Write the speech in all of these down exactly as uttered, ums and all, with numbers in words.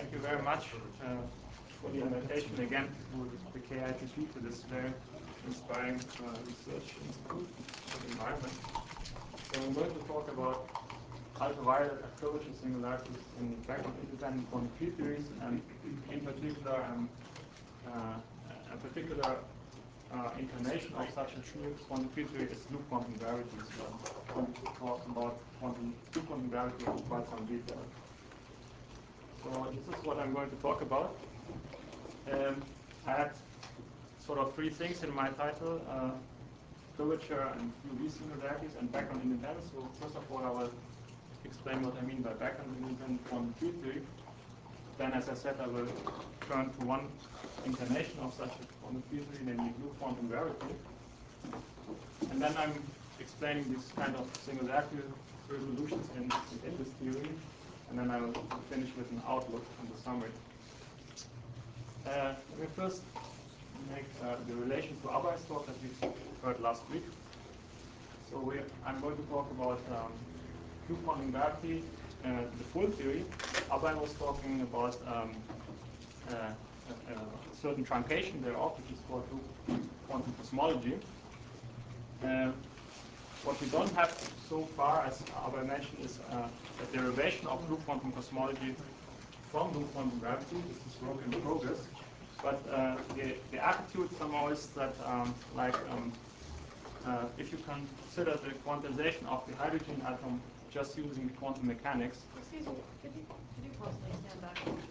thank you very much uh, for the invitation again to the K I T P, to this very inspiring uh, research institute of environment. So I'm going to talk about ultraviolet and curvature singularities in background independent quantum field theories, and in particular, um, uh, a particular uh, incarnation of such a true quantum field theory is loop quantum gravity. So I'm going to talk about quantum, loop quantum gravity in quite some detail. So this is what I'm going to talk about. Um, I had sort of three things in my title, uh, curvature and U V singularities and background independence. So first of all, I will explain what I mean by background independent quantum field theory. Then, as I said, I will turn to one incarnation of such a quantum field theory, namely loop quantum gravity. And then I'm explaining this kind of singularity resolutions in, in this theory. And then I will finish with an outlook and the summary. Uh, let me first make uh, the relation to Abay's talk that we heard last week. So we, I'm going to talk about um, loop quantum gravity, uh, the full theory. Abay was talking about um, uh, a, a certain truncation thereof, which is called loop quantum cosmology. Uh, what we don't have so far, as Abay mentioned, is uh, a derivation of loop quantum cosmology from loop quantum gravity. This is work in progress. But uh, the, the attitude somehow is that, um, like, um, uh, if you consider the quantization of the hydrogen atom just using the quantum mechanics. Excuse me, could you, could you possibly stand back so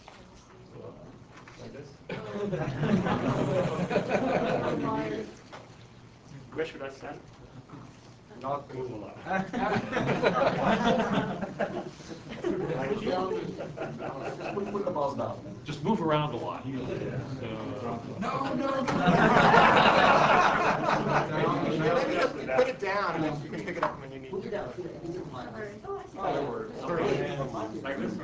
So, like this? Where should I stand? Not move a lot. Just put, put the balls down. Just move around a lot. Yeah. Uh, No, no, no. Put it down, and then you can pick it up when you need Put it to. down. Put it down. Oh, I see. That works. Like this?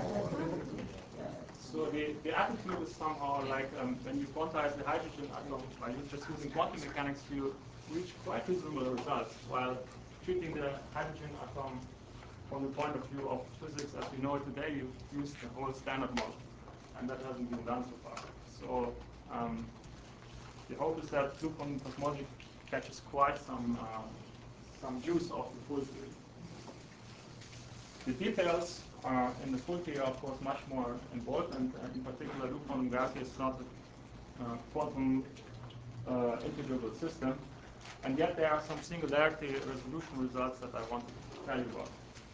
So the, the attitude is somehow like um, when you quantize the hydrogen atom by just using quantum mechanics, you reach quite reasonable results, while treating the hydrogen atom from the point of view of physics as we know it today, you use the whole standard model, and that hasn't been done so far. So um, the hope is that loop quantum cosmology catches quite some uh, some juice of the full theory. The details uh, in the full theory are, of course, much more involved, and uh, in particular, loop quantum gravity is not a uh, quantum uh, integrable system, and yet there are some singularity resolution results that I want to tell you about.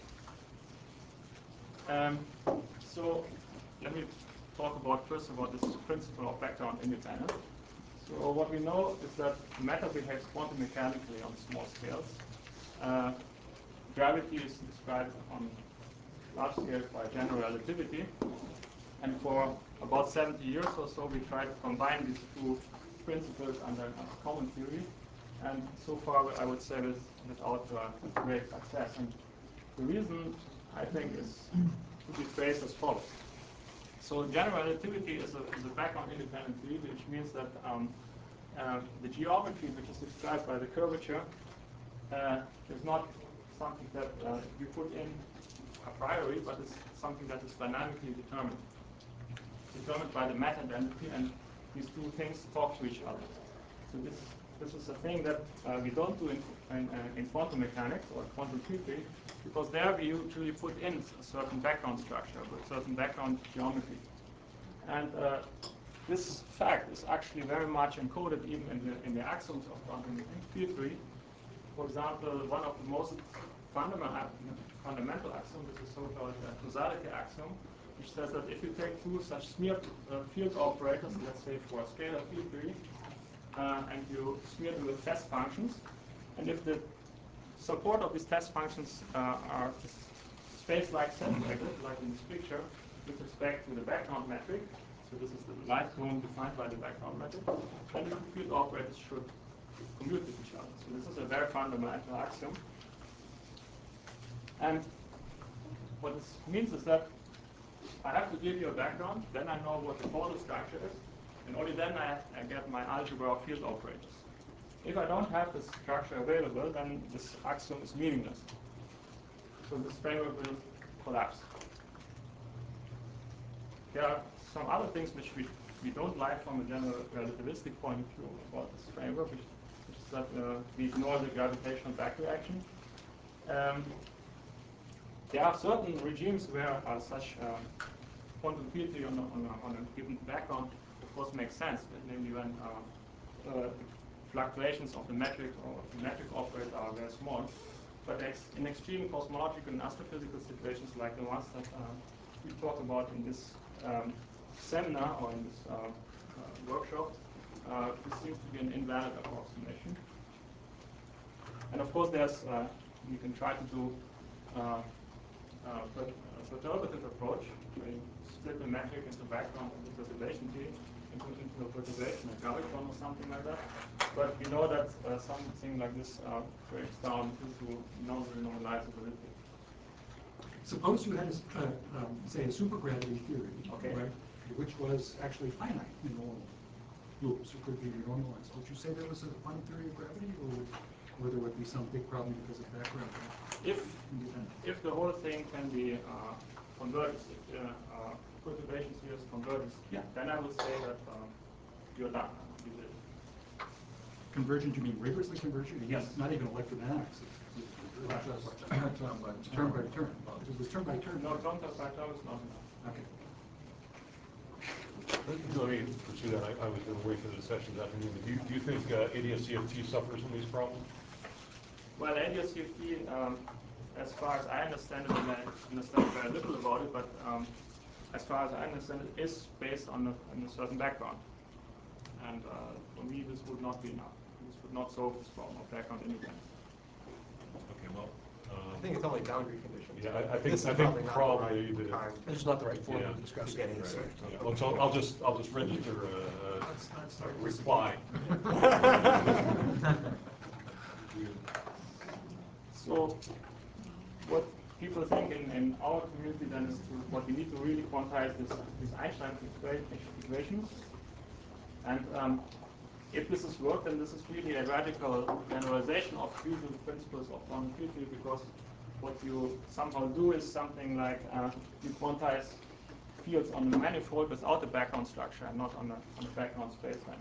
Um, so let me talk about first about this principle of background independence. So what we know is that matter behaves quantum mechanically on small scales. Uh, gravity is described on large scales by general relativity, and for about seventy years or so we tried to combine these two principles under a common theory, and so far I would say with, without uh, great success. And the reason, I think, is to be phrased as follows. So general relativity is a, is a background independent theory, which means that um, uh, the geometry which is described by the curvature uh, is not something that uh, you put in a priori, but it's something that is dynamically determined. Determined by the matter density, and these two things talk to each other. So this this is a thing that uh, we don't do in, in, uh, in quantum mechanics or quantum field theory, because there we usually put in a certain background structure, with certain background geometry. And uh, this fact is actually very much encoded even in the, in the axioms of quantum field theory. For example, one of the most fundamental, fundamental axioms is the so-called uh, causality axiom, which says that if you take two such smear uh, field operators, let's say for scalar field theory, uh, and you smear them with test functions, and if the support of these test functions uh, are space-like separated, like in this picture, with respect to the background metric, so this is the light cone defined by the background metric, then the field operators should commute with each other. So this is a very fundamental axiom. And what this means is that I have to give you a background, then I know what the photo structure is, and only then I, I get my algebra of field operators. If I don't have this structure available, then this axiom is meaningless. So this framework will collapse. there are some other things which we, we don't like from a general relativistic point of view about this framework, which, which is that uh, we ignore the gravitational back reaction. Um, there are certain regimes where uh, such uh, quantum field theory on a, on, a, on a given background, of course, makes sense, namely when uh, uh, fluctuations of the metric or the metric operator are very small. But ex in extreme cosmological and astrophysical situations like the ones that uh, we talk about in this um, seminar or in this uh, uh, workshop, uh, this seems to be an invalid approximation. And of course, there's uh, you can try to do uh, uh, a perturbative approach, where you split the metric into background and the perturbation T into, into a perturbation, a gravitron or something like that. But we know that uh, something like this uh, breaks down into non-renormalizability. Suppose you had, a, uh, um, say, a supergravity theory, Okay. right, which was actually finite in normal loops, it could be renormalized. Would you say there was a finite theory of gravity, or, would, or there would be some big problem because of background? If if the whole thing can be uh, converted, if the uh, perturbation series converges, Yeah. then I would say that um, you're done. You did it. Convergent, you mean rigorously convergent? Yes. Not even electrodynamics. Right. Just turn by turn. By turn. If it was turn by turn. No, term by term is not enough. Okay. Let me pursue that. I, I was going to wait for the session this afternoon. Do you, do you think uh, A D S C F T suffers from these problems? Well, A D S C F T, um, as far as I understand it, and I understand very little about it, but um, as far as I understand it, is based on a, on a certain background. And uh, for me, this would not be enough. This would not solve this problem of background independence. Okay, well, I um, think it's only boundary conditions. yeah, I, I think This is I think not probably the the, right time. This is not the right forum Yeah. to discuss To get it. into it. yeah, well, so I'll just I'll just register a, a, Let's not a start this reply. So what people think in, in our community then is to, what we need to really quantize is these Einstein equa equations. And um, if this is work, then this is really a radical generalization of usual principles of quantum field theory, because what you somehow do is something like uh, you quantize fields on the manifold without a background structure and not on a, on a background spacetime.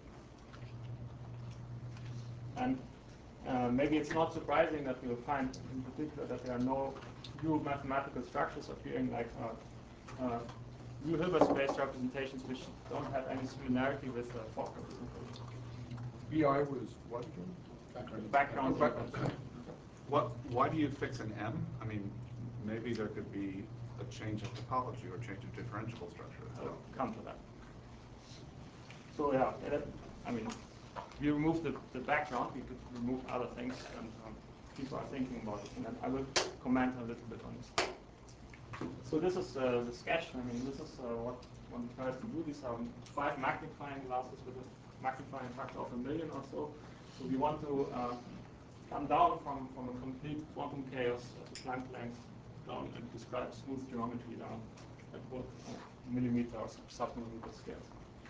And uh, maybe it's not surprising that you'll find in particular that there are no new mathematical structures appearing like uh, uh, new Hilbert space representations which don't have any similarity with uh, Fock representation. B I was what again? Background. But what? Why do you fix an M? I mean, maybe there could be a change of topology or change of differentiable structure. I'll come to that. So yeah, that, I mean, we remove the, the background, we could remove other things, and um, people are thinking about it, and I will comment a little bit on this. So this is uh, the sketch. I mean, this is uh, what one tries to do. These are five magnifying glasses with a magnifying factor of a million or so. So we want to uh, come down from, from a complete quantum chaos at the Planck length down and describe smooth geometry down at what uh, millimeter or submillimeter scales.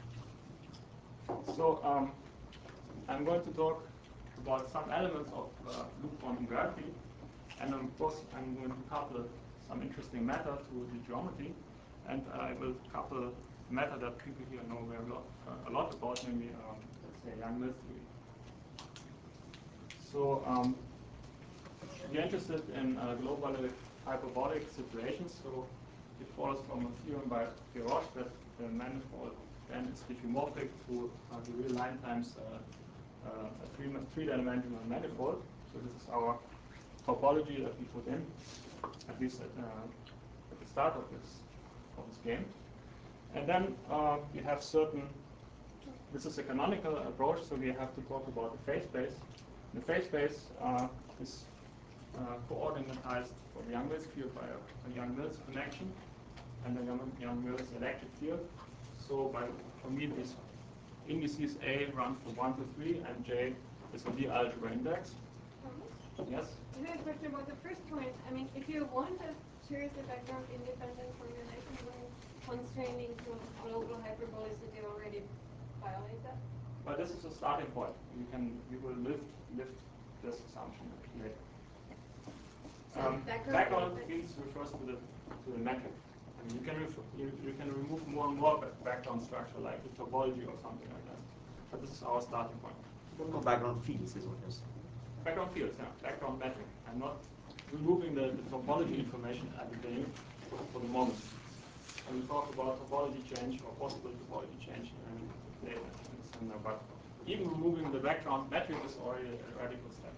So um, I'm going to talk about some elements of uh, loop quantum gravity, and of course I'm going to couple some interesting matter to the geometry, and I will couple matter that people here know very lot, uh, a lot about, namely, um, let's say, Yang-Mills theory. So um, we're interested in uh, globally hyperbolic situations. So it follows from a theorem by Desroches that the manifold then is diffeomorphic to uh, the real line times uh, uh, a three, three-dimensional manifold. So this is our topology that we put in, at least at, uh, at the start of this of this game. And then uh, we have certain. This is a canonical approach, so we have to talk about the phase space. The phase space uh, is uh, coordinatized for the Yang-Mills field by a, a Yang-Mills connection and a Yang-Mills electric field. So by for me, these indices A run from one to three, and J is a Lie algebra index. Thomas? Yes. I have a question about the first point. I mean, if you want a series of background independent formulation, wouldn't constraining to global hyperbolicity already violate that? But this is a starting point. You can we will lift lift this assumption later. So Um, background background independent- means refers to the to the metric, and You can ref you, you can remove more and more background structure like the topology or something like that. But this is our starting point. No background fields is what you're saying. Background fields, yeah, background metric. I'm not removing the, the topology information at the beginning for the moment. And we talk about topology change or possible topology change um, later in the seminar. But even removing the background metric is already a radical step.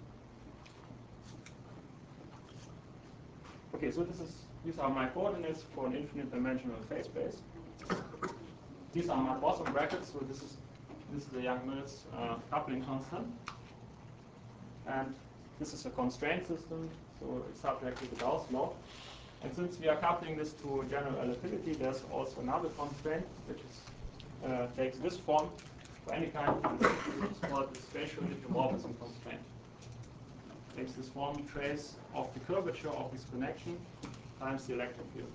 Okay, so this is these are my coordinates for an infinite dimensional phase space. These are my Boson brackets, so this is this is the Young-Mills uh, coupling constant. And this is a constraint system, so it's subject to the Gauss law. And since we are coupling this to general relativity, there's also another constraint which is, uh, takes this form for any kind of relativity, which is called the spatial diffeomorphism constraint. Takes this form trace of the curvature of this connection times the electric field.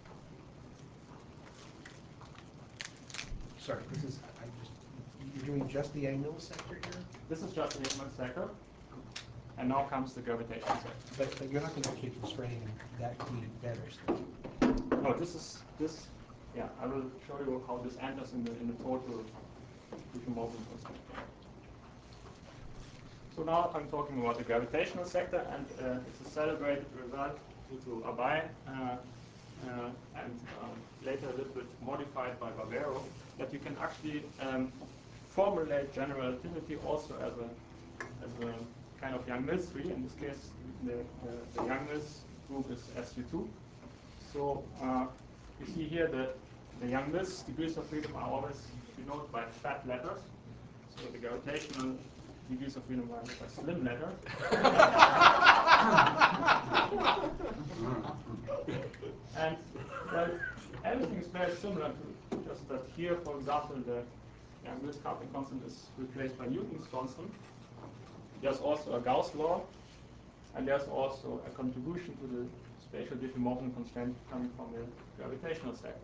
Sorry, this is, I just, you're doing just the Yang-Mills sector here? This is just the Yang-Mills sector, and now comes the gravitational sector. But, but you're not going to actually constrain that needed better still. No, this is this. Yeah, I will show you how this enters in the in the total diffeomorphism constraint. So now I'm talking about the gravitational sector, and uh, it's a celebrated result due to Abay uh, uh, and um, later a little bit modified by Barbero, that you can actually um, formulate general relativity also as a as a kind of Yang-Mills tree. In this case, the, uh, the Yang-Mills group is S U two. So uh, you see here the the Yang-Mills degrees of freedom are always denoted by fat letters. So the gravitational degrees of freedom are by slim letters. And well, everything is very similar to it, just that here, for example, the Yang-Mills coupling constant is replaced by Newton's constant. There's also a Gauss law, and there's also a contribution to the spatial diffeomorphism constraint coming from the gravitational sector.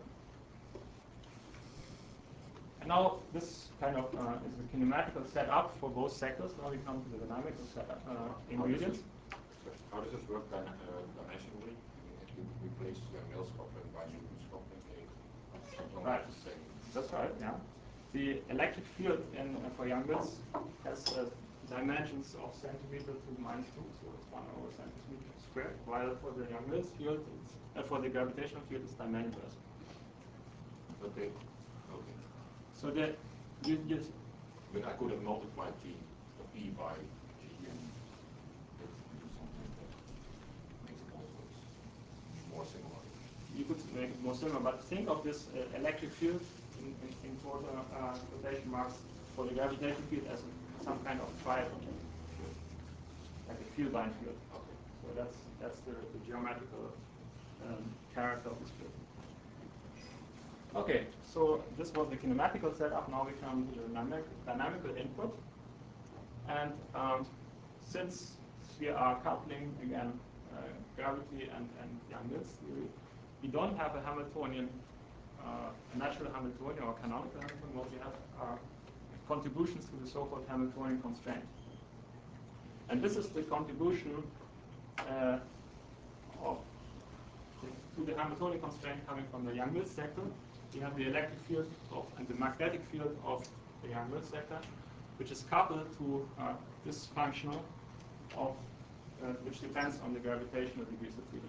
And now this kind of uh, is the kinematical setup for both sectors. Now we come to the dynamical setup uh, ingredients. How does this work then, uh, dimensionally? I mean, if you replace Yang-Mills coupling by Newton's coupling, they Right. the same. That's right, yeah. The electric field in, uh, for Yang-Mills has uh, dimensions of centimeter to the minus two, so it's one over centimeter squared, while for the Yang-Mills field, it's, uh, for the gravitational field, it's dimensionless. But they, okay. So the, you, you, I mean, I could have multiplied G, the P by G and do something that makes it also more similar. you could make it more similar, but think of this uh, electric field in, in, in total uh, quotation marks for the gravitational field as a, some kind of triangle field, like a field line field. Okay. So that's that's the, the geometrical um, character of this field. Okay, so this was the kinematical setup. Now we come to the dynamic, dynamical input, and um, since we are coupling again uh, gravity and, and Yang-Mills theory, we don't have a Hamiltonian, uh, a natural Hamiltonian or canonical Hamiltonian. What we have are contributions to the so-called Hamiltonian constraint. And this is the contribution uh, of the, to the Hamiltonian constraint coming from the Yang-Mills sector. We have the electric field of, and the magnetic field of the Yang-Mills sector, which is coupled to uh, this functional of uh, which depends on the gravitational degrees of freedom.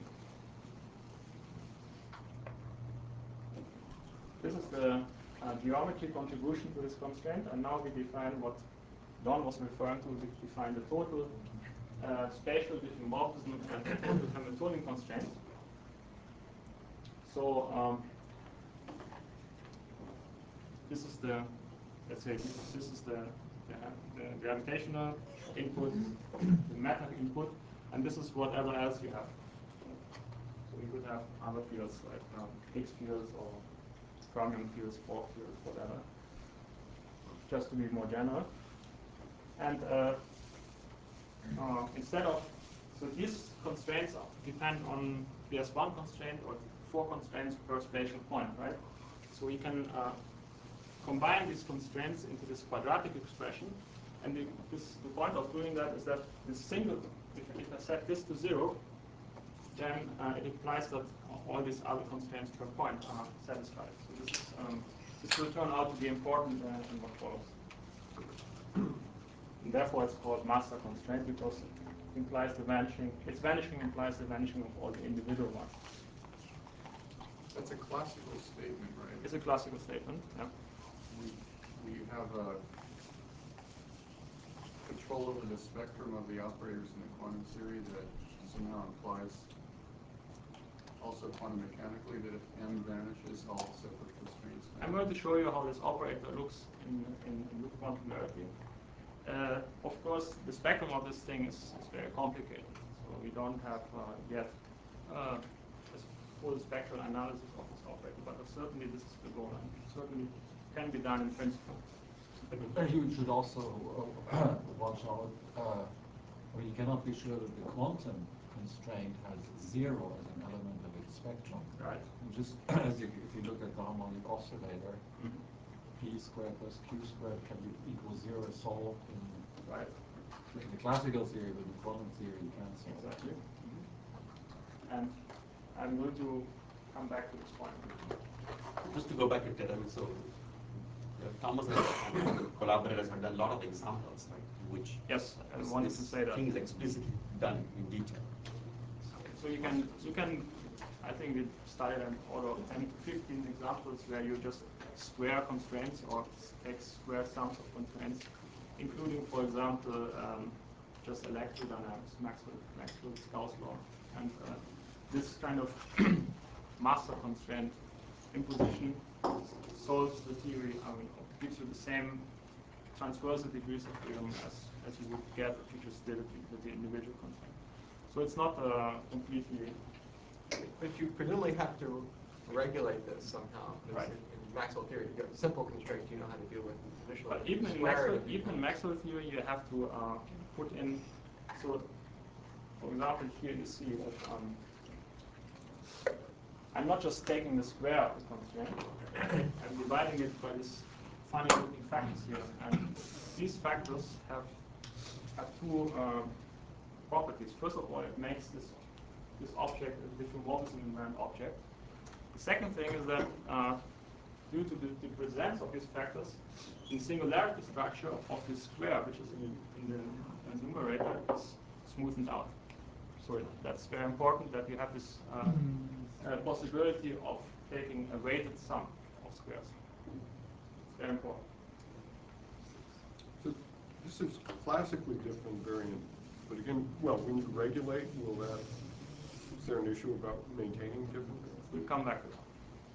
This is the uh, geometry contribution to this constraint, and now we define what Don was referring to. We define the total uh, spatial diffeomorphism and the total Hamiltonian constraint. So um, this is the, let's say, this, this is the, the, the gravitational input, the matter input, and this is whatever else you have. So you could have other fields like um, Higgs fields or fermion fields, Borg fields, whatever, just to be more general. And uh, uh, instead of, so these constraints depend on there's one constraint or four constraints per spatial point, right? So we can uh, combine these constraints into this quadratic expression, and the, this, the point of doing that is that this single, if, if I set this to zero, then uh, it implies that all these other constraints per point are satisfied. So this is um, this will turn out to be important uh, in what follows. And therefore, it's called master constraint because it implies the vanishing. Its vanishing implies the vanishing of all the individual ones. That's a classical statement, right? It's a classical statement. Yeah. We, we have a control over the spectrum of the operators in the quantum theory that somehow implies also quantum mechanically that if M vanishes, all separate constraints vanish. I'm going to show you how this operator looks in, in, in loop quantum polarity. Uh, of course, the spectrum of this thing is, is very complicated. So we don't have uh, yet uh, a full spectral analysis of this operator, but certainly this is the goal, and certainly can be done in principle. But you should also uh, watch out, uh, or you cannot be sure that the quantum constraint has zero as an element of its spectrum. Right. And just as if, if you look at the harmonic oscillator, Mm-hmm. p squared plus q squared can be equal zero solved in, Right. in the classical theory, but in quantum theory you can't solve. Exactly. Mm-hmm. And I'm going to come back to this point. Just to go back to that, I mean, so uh, Thomas and collaborators have done a lot of examples, right, in which Yes, I this- wanted to this say that. thing is explicitly done in detail. So you can, you can, I think we started an order of ten to fifteen examples where you just square constraints or take square sums of constraints, including, for example, um, just electrodynamics, Maxwell, Maxwell's Gauss law. And uh, this kind of master constraint imposition solves the theory, I mean, gives you the same transversal degrees of freedom as, as you would get if you just did it with the individual constraint. So it's not uh, completely. But you presumably have to regulate this somehow. 'Cause Right. In, in Maxwell theory, you have simple constraints you know how to deal with. Traditional But even in square Maxwell, it, you even in can't. Maxwell theory, you have to uh, put in. So, for example, here you see that um, I'm not just taking the square of the constraint. I'm dividing it by these funny-looking factors here, and these factors have have two uh, properties. First of all, it makes this this object a diffeomorphism invariant object. The second thing is that uh, due to the, the presence of these factors, the singularity structure of this square, which is in, in the numerator, is smoothened out. So that's very important that you have this uh, uh, possibility of taking a weighted sum of squares. It's very important. So this is classically different variant, but again, well, when you regulate, will that, is there an issue about maintaining different variants? We'll come back to that.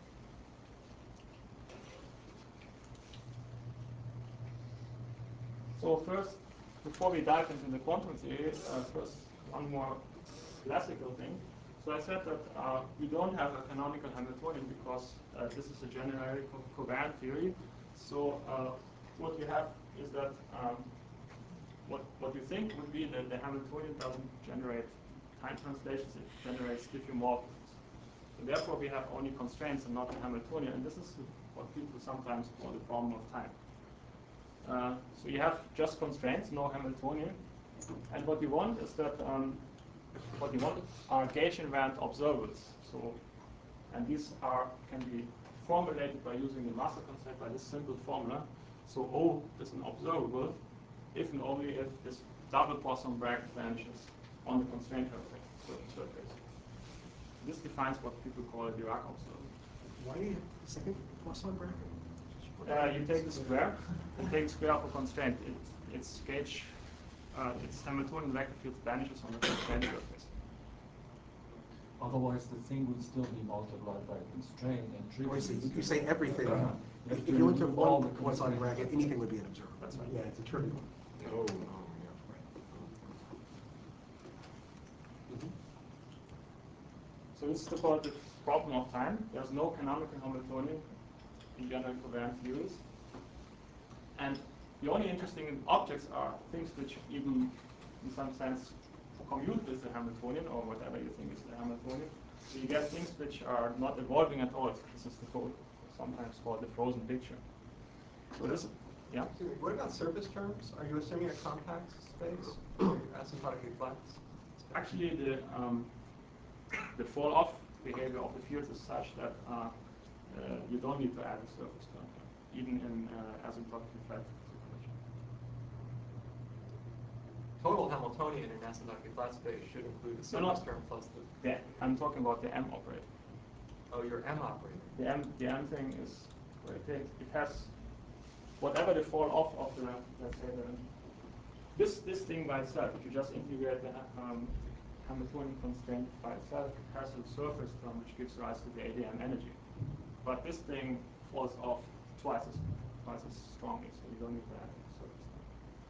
So first, before we dive into the quantum theory, uh, first one more classical thing. So I said that uh, we don't have a canonical Hamiltonian because uh, this is a generally co covariant theory. So uh, what you have is that um, what what you think would be that the Hamiltonian doesn't generate time translations; it generates diffeomorphisms. So therefore, we have only constraints and not a Hamiltonian, and this is what people sometimes call the problem of time. Uh, so you have just constraints, no Hamiltonian, and what you want is that um, what you want are gauge invariant observables. So, and these are can be formulated by using the master constraint by this simple formula. So O is an observable if and only if this double Poisson bracket vanishes on the constraint surface. This defines what people call a Dirac observable. Why do you have the second Poisson bracket? Uh, you take the square, you take the square of a constraint. It, its gauge, uh, its Hamiltonian vector field vanishes on the constraint surface. Otherwise, the thing would still be multiplied by a constraint and Oh, I trivial. see. You say everything. Uh, If have if to you went to remove all one the Poisson constraints. bracket, anything would be an observer. That's right. Yeah, it's a trivial. Oh, no, yeah. So this is about the problem of time. There's no canonical Hamiltonian in general covariant theories. And the only interesting objects are things which even, in some sense, commute with the Hamiltonian, or whatever you think is the Hamiltonian. So you get things which are not evolving at all. This is the code, sometimes called the frozen picture. So this, yeah? Excuse me, what about surface terms? Are you assuming a compact space or asymptotically flat? Actually, the um, the fall-off behavior of the fields is such that uh, uh, you don't need to add a surface term, even in uh, asymptotically flat situation. Total Hamiltonian in asymptotically flat space should include a No, no. surface term plus the. Yeah, I'm talking about the M operator. Oh, your M operator. The M, the M thing is where it takes, it has whatever the fall off of the, let's say the, this this thing by itself, if you just integrate the um, Hamiltonian constraint by itself, it has a surface term which gives rise to the A D M energy. But this thing falls off twice as twice as strongly, so you don't need to add a surface term.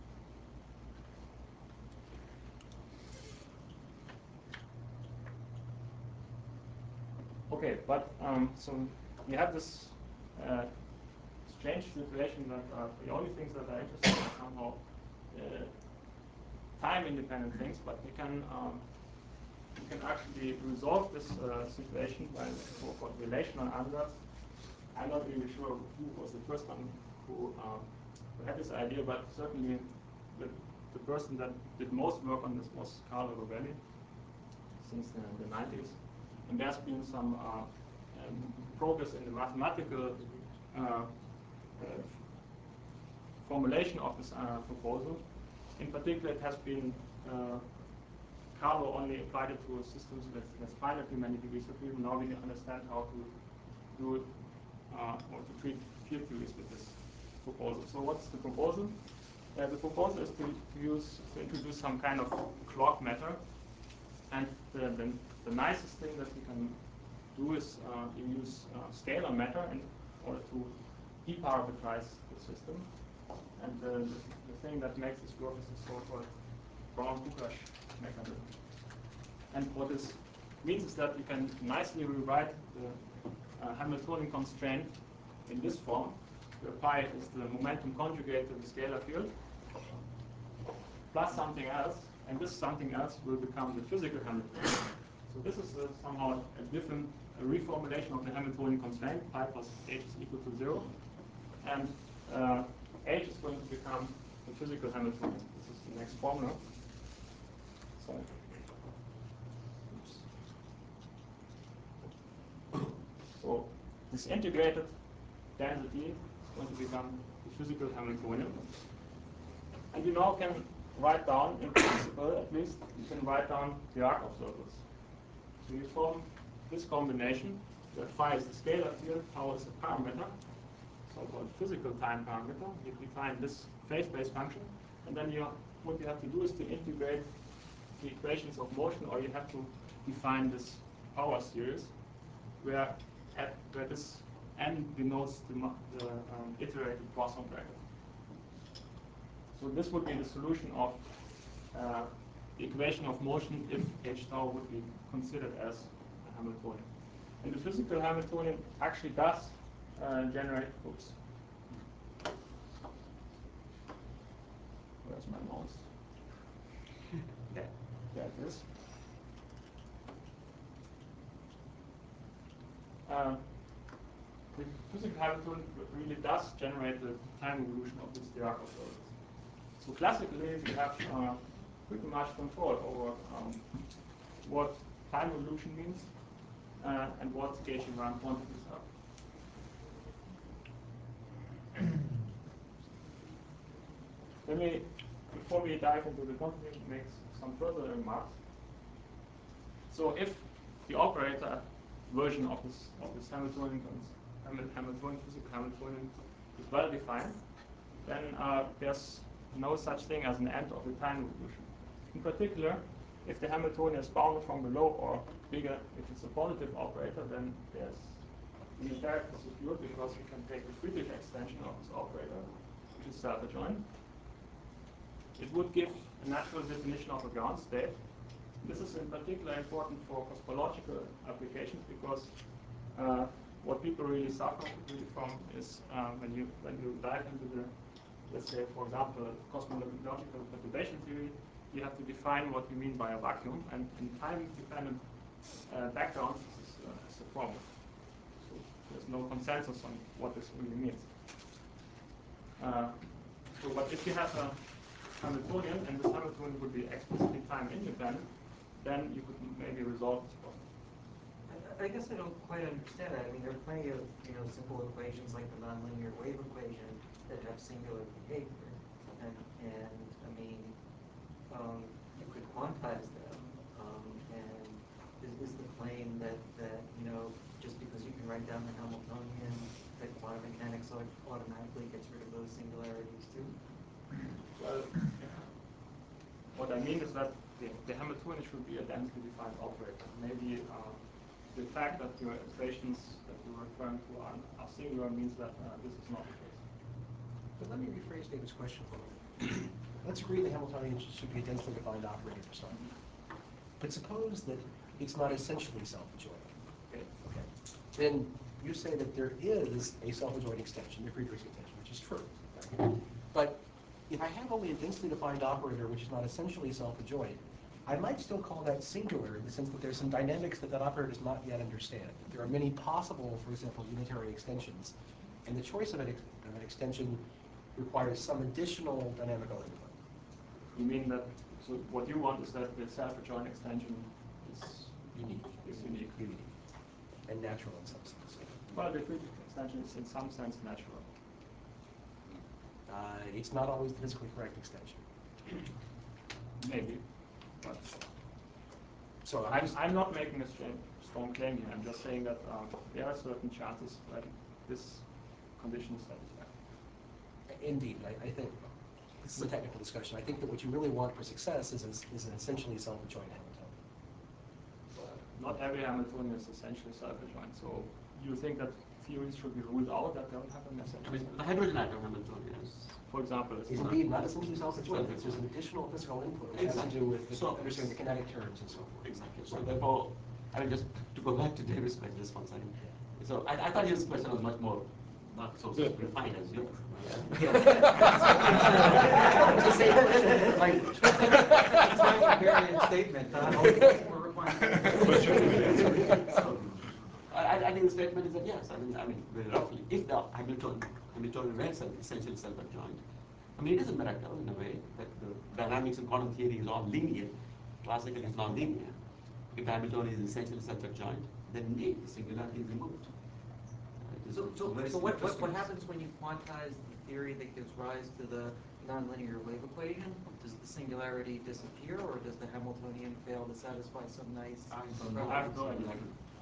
Okay, but um, so we have this uh, strange situation that uh, the only things that are interesting are somehow uh, time-independent things, but we can um, we can actually resolve this uh, situation by so-called relational ansatz. I'm not really sure who was the first one who, um, who had this idea, but certainly the, the person that did most work on this was Carlo Rovelli since the, the nineties. And there's been some uh, um, progress in the mathematical uh, uh, formulation of this uh, proposal. In particular, it has been, uh, Carlo only applied it to systems with, with finitely many degrees of freedom. Now we understand how to do it, uh, or to treat field theories with this proposal. So what's the proposal? Uh, the proposal is to, to use, to introduce some kind of clock matter. And the, the, the nicest thing that we can do is uh, you use uh, scalar matter in order to deparameterize the system. And the, the, the thing that makes this work is the so-called Brown-Lukacs mechanism. And what this means is that you can nicely rewrite the uh, Hamiltonian constraint in this form, where pi is the momentum conjugate to the scalar field, plus something else. And this something else will become the physical Hamiltonian. So this is uh, somehow a different a reformulation of the Hamiltonian constraint. Pi plus h is equal to zero. And uh, h is going to become the physical Hamiltonian. This is the next formula. So, so this integrated density is going to become the physical Hamiltonian. And you now can write down, in principle at least, you can write down Dirac observers. So you form this combination, where phi is the scalar field, tau is a parameter, so-called physical time parameter. You define this phase-space function, and then you, what you have to do is to integrate the equations of motion, or you have to define this power series, where, at, where this n denotes the, the um, iterated Poisson bracket. So this would be the solution of uh, the equation of motion if h tau would be considered as a Hamiltonian. And the physical Hamiltonian actually does uh, generate, oops, where's my mouse? There, there it is. Uh, the physical Hamiltonian really does generate the time evolution of this Dirac observers. So classically, we have uh, pretty much control over um, what time evolution means uh, and what gauge invariant quantities are. Let me, before we dive into the quantity, make some further remarks. So if the operator version of this of this Hamiltonian Hamiltonian physical Hamiltonian is well defined, then uh, there's no such thing as an end of the time evolution. In particular, if the Hamiltonian is bounded from below or bigger, if it's a positive operator, then there's unitarity secured because we can take the Friedrich extension of this operator, which is self-adjoint. It would give a natural definition of a ground state. This is in particular important for cosmological applications because uh, what people really suffer really from is uh, when you when you dive into the, let's say, for example, cosmological perturbation theory, you have to define what you mean by a vacuum, and in time-dependent uh, backgrounds, this is, uh, is a problem. So there's no consensus on what this really means. Uh, so, but if you have a Hamiltonian, and this Hamiltonian would be explicitly time-independent, then you could maybe resolve this problem. I guess I don't quite understand that. I mean, there are plenty of, you know, simple equations like the nonlinear wave equation that have singular behavior. And, and I mean, um, you could quantize them. Um, and is, is the claim that, that, you know, just because you can write down the Hamiltonian, that quantum mechanics automatically gets rid of those singularities too? Well, what I mean is that the, the Hamiltonian should be a densely defined operator. Maybe um, the fact that your equations that you're referring to are, are singular means that uh, this is not the case. But let me rephrase David's question for a moment. Let's agree the Hamiltonian should be a densely defined operator for something. But suppose that it's not essentially self-adjoint. Okay. Okay. Then you say that there is a self-adjoint extension, the Friedrichs extension, which is true. Okay? But if I have only a densely defined operator which is not essentially self-adjoint, I might still call that singular in the sense that there's some dynamics that that operator does not yet understand. There are many possible, for example, unitary extensions, and the choice of an, ex of an extension requires some additional dynamical input. You mean that, so what you want is that the self-adjoint extension is Unique. Is unique. Unique. And natural in some sense. Well, the Friedrich extension is in some sense natural. Uh, it's not always the physically correct extension. Maybe. But So I'm, I'm, just, I'm not making a strong, strong claim here. I'm just saying that um, there are certain chances that this condition is satisfied. indeed, I, I think this is a technical discussion. I think that what you really want for success is, is, is an essentially self-adjoint Hamiltonian. Not every Hamiltonian is essentially self-adjoint. So you think that theories should be ruled out that don't have an I essential mean, the hydrogen atom Hamiltonian is, For example, is Is not- indeed not essentially self-adjoint. It's just an additional physical input that has to do with the, So- understanding the kinetic terms and so forth. exactly. So therefore, I mean, just to go back to David's question just one second. So I, I thought his question was much more not so refined as yours. To say that, like, it's not a variant statement, but I'm always more refined. So, I, I think the statement is that yes, I mean, I mean, very roughly, if the Hamiltonian, Hamiltonian waves are essentially self-adjoint, I mean, it is a miracle in a way that the dynamics in quantum theory is all linear. Classical is non-linear. If the Hamiltonian is essentially self-adjoint, then indeed the singularity is removed. Uh, it is- So, it's so, very so what, what, what interesting. happens when you quantize the theory that gives rise to the nonlinear wave equation? Does the singularity disappear, or does the Hamiltonian fail to satisfy some nice? I don't know. I have no idea.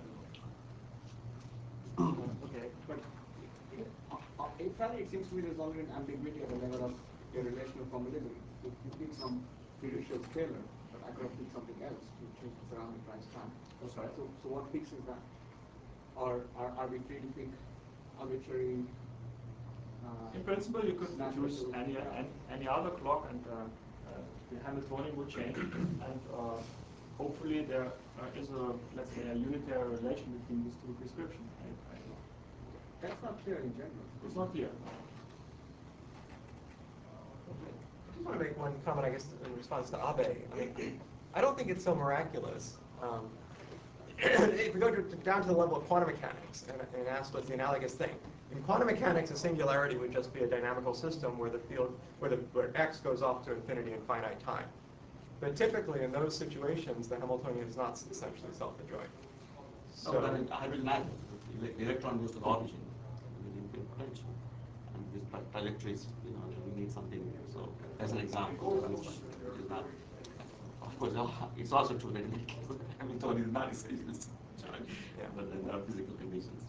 Okay. But uh, uh, in fact, it seems to me there's already an ambiguity at the level of your relational formalism. If you pick some fiducial scalar, but I could have picked something else to change the surrounding price time. That's right. So, so what fixes that? Or are, are we free to pick arbitrary? Uh, In principle, you could natural- use any, any any other clock, and uh, uh, the Hamiltonian would change, and uh, hopefully there uh, is a, let's say, a unitary relation between these two prescriptions. I, I don't know. That's not clear in general. It's not clear. I just want to make one comment, I guess, in response to Abe. I mean, I don't think it's so miraculous. Um, if we go to, down to the level of quantum mechanics and, and ask what's the analogous thing, in quantum mechanics, a singularity would just be a dynamical system where the field, where the where x goes off to infinity in finite time. But typically, in those situations, the Hamiltonian is not essentially self-adjoint. So, but I mean, hydrogen atom, the electron goes to the origin with infinite potential. And this tra- trajectory is, you know, we need something. So that's an example, which is not, of course, it's also true that in that case, Hamiltonian is not essentially self-adjoint, Yeah. but then there are physical conditions.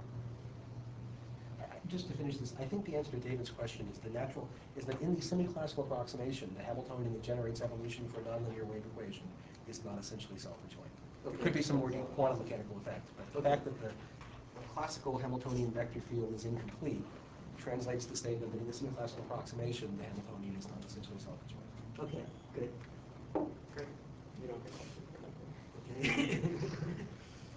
Just to finish this, I think the answer to David's question is the natural, is that in the semi-classical approximation, the Hamiltonian that generates evolution for a nonlinear wave equation is not essentially self-adjoint. There could be some more deep quantum mechanical effect, but the fact that the classical Hamiltonian vector field is incomplete translates the statement that in the semi-classical approximation, the Hamiltonian is not essentially self-adjoint. Okay, good. Great. You don't get questions for nothing. Okay.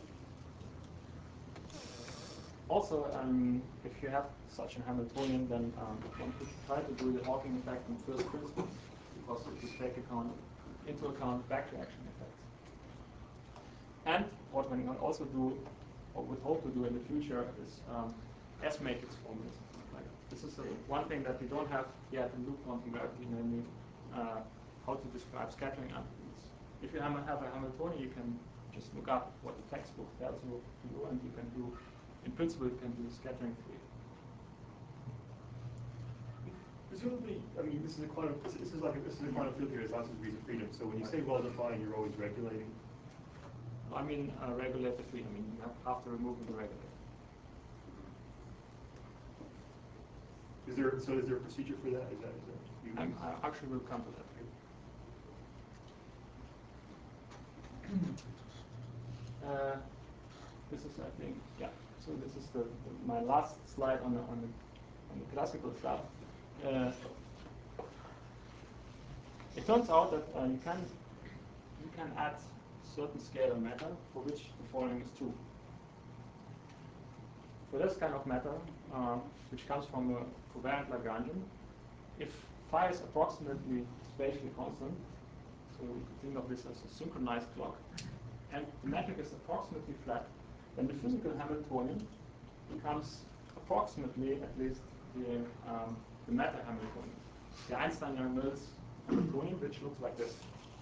Also, um, if you have such a Hamiltonian, then um, one could try to do the Hawking effect in first principles, because it would take account, into account back-reaction effects. And what one can also do, or would hope to do in the future, is um, S-matrix formalism. Like, this is a, one thing that we don't have yet in loop quantum gravity, namely uh, how to describe scattering amplitudes. If you have a, have a Hamiltonian, you can just look up what the textbook tells you to do, and you can do, in principle, you can do scattering free. Presumably, I mean, this is a quantum. This is like a, this is a quantum field theory. There's lots of degrees of freedom. So when you say well-defined, you're always regulating. I mean, uh, regulator free. I mean, you have after removing the regulator. Is there so? Is there a procedure for that? Is that is that? You I'm, I actually will come to that. Uh, this is, I think, yeah. So this is the, the my last slide on the on the on the classical stuff. Uh, it turns out that uh, you can you can add certain scalar matter for which the following is true. For this kind of matter, uh, which comes from a covariant Lagrangian, if phi is approximately spatially constant, so you could think of this as a synchronized clock, and the metric is approximately flat, then the physical Hamiltonian becomes approximately, at least, the, um, the matter Hamiltonian. The Einstein-Yang-Mills Hamiltonian, which looks like this.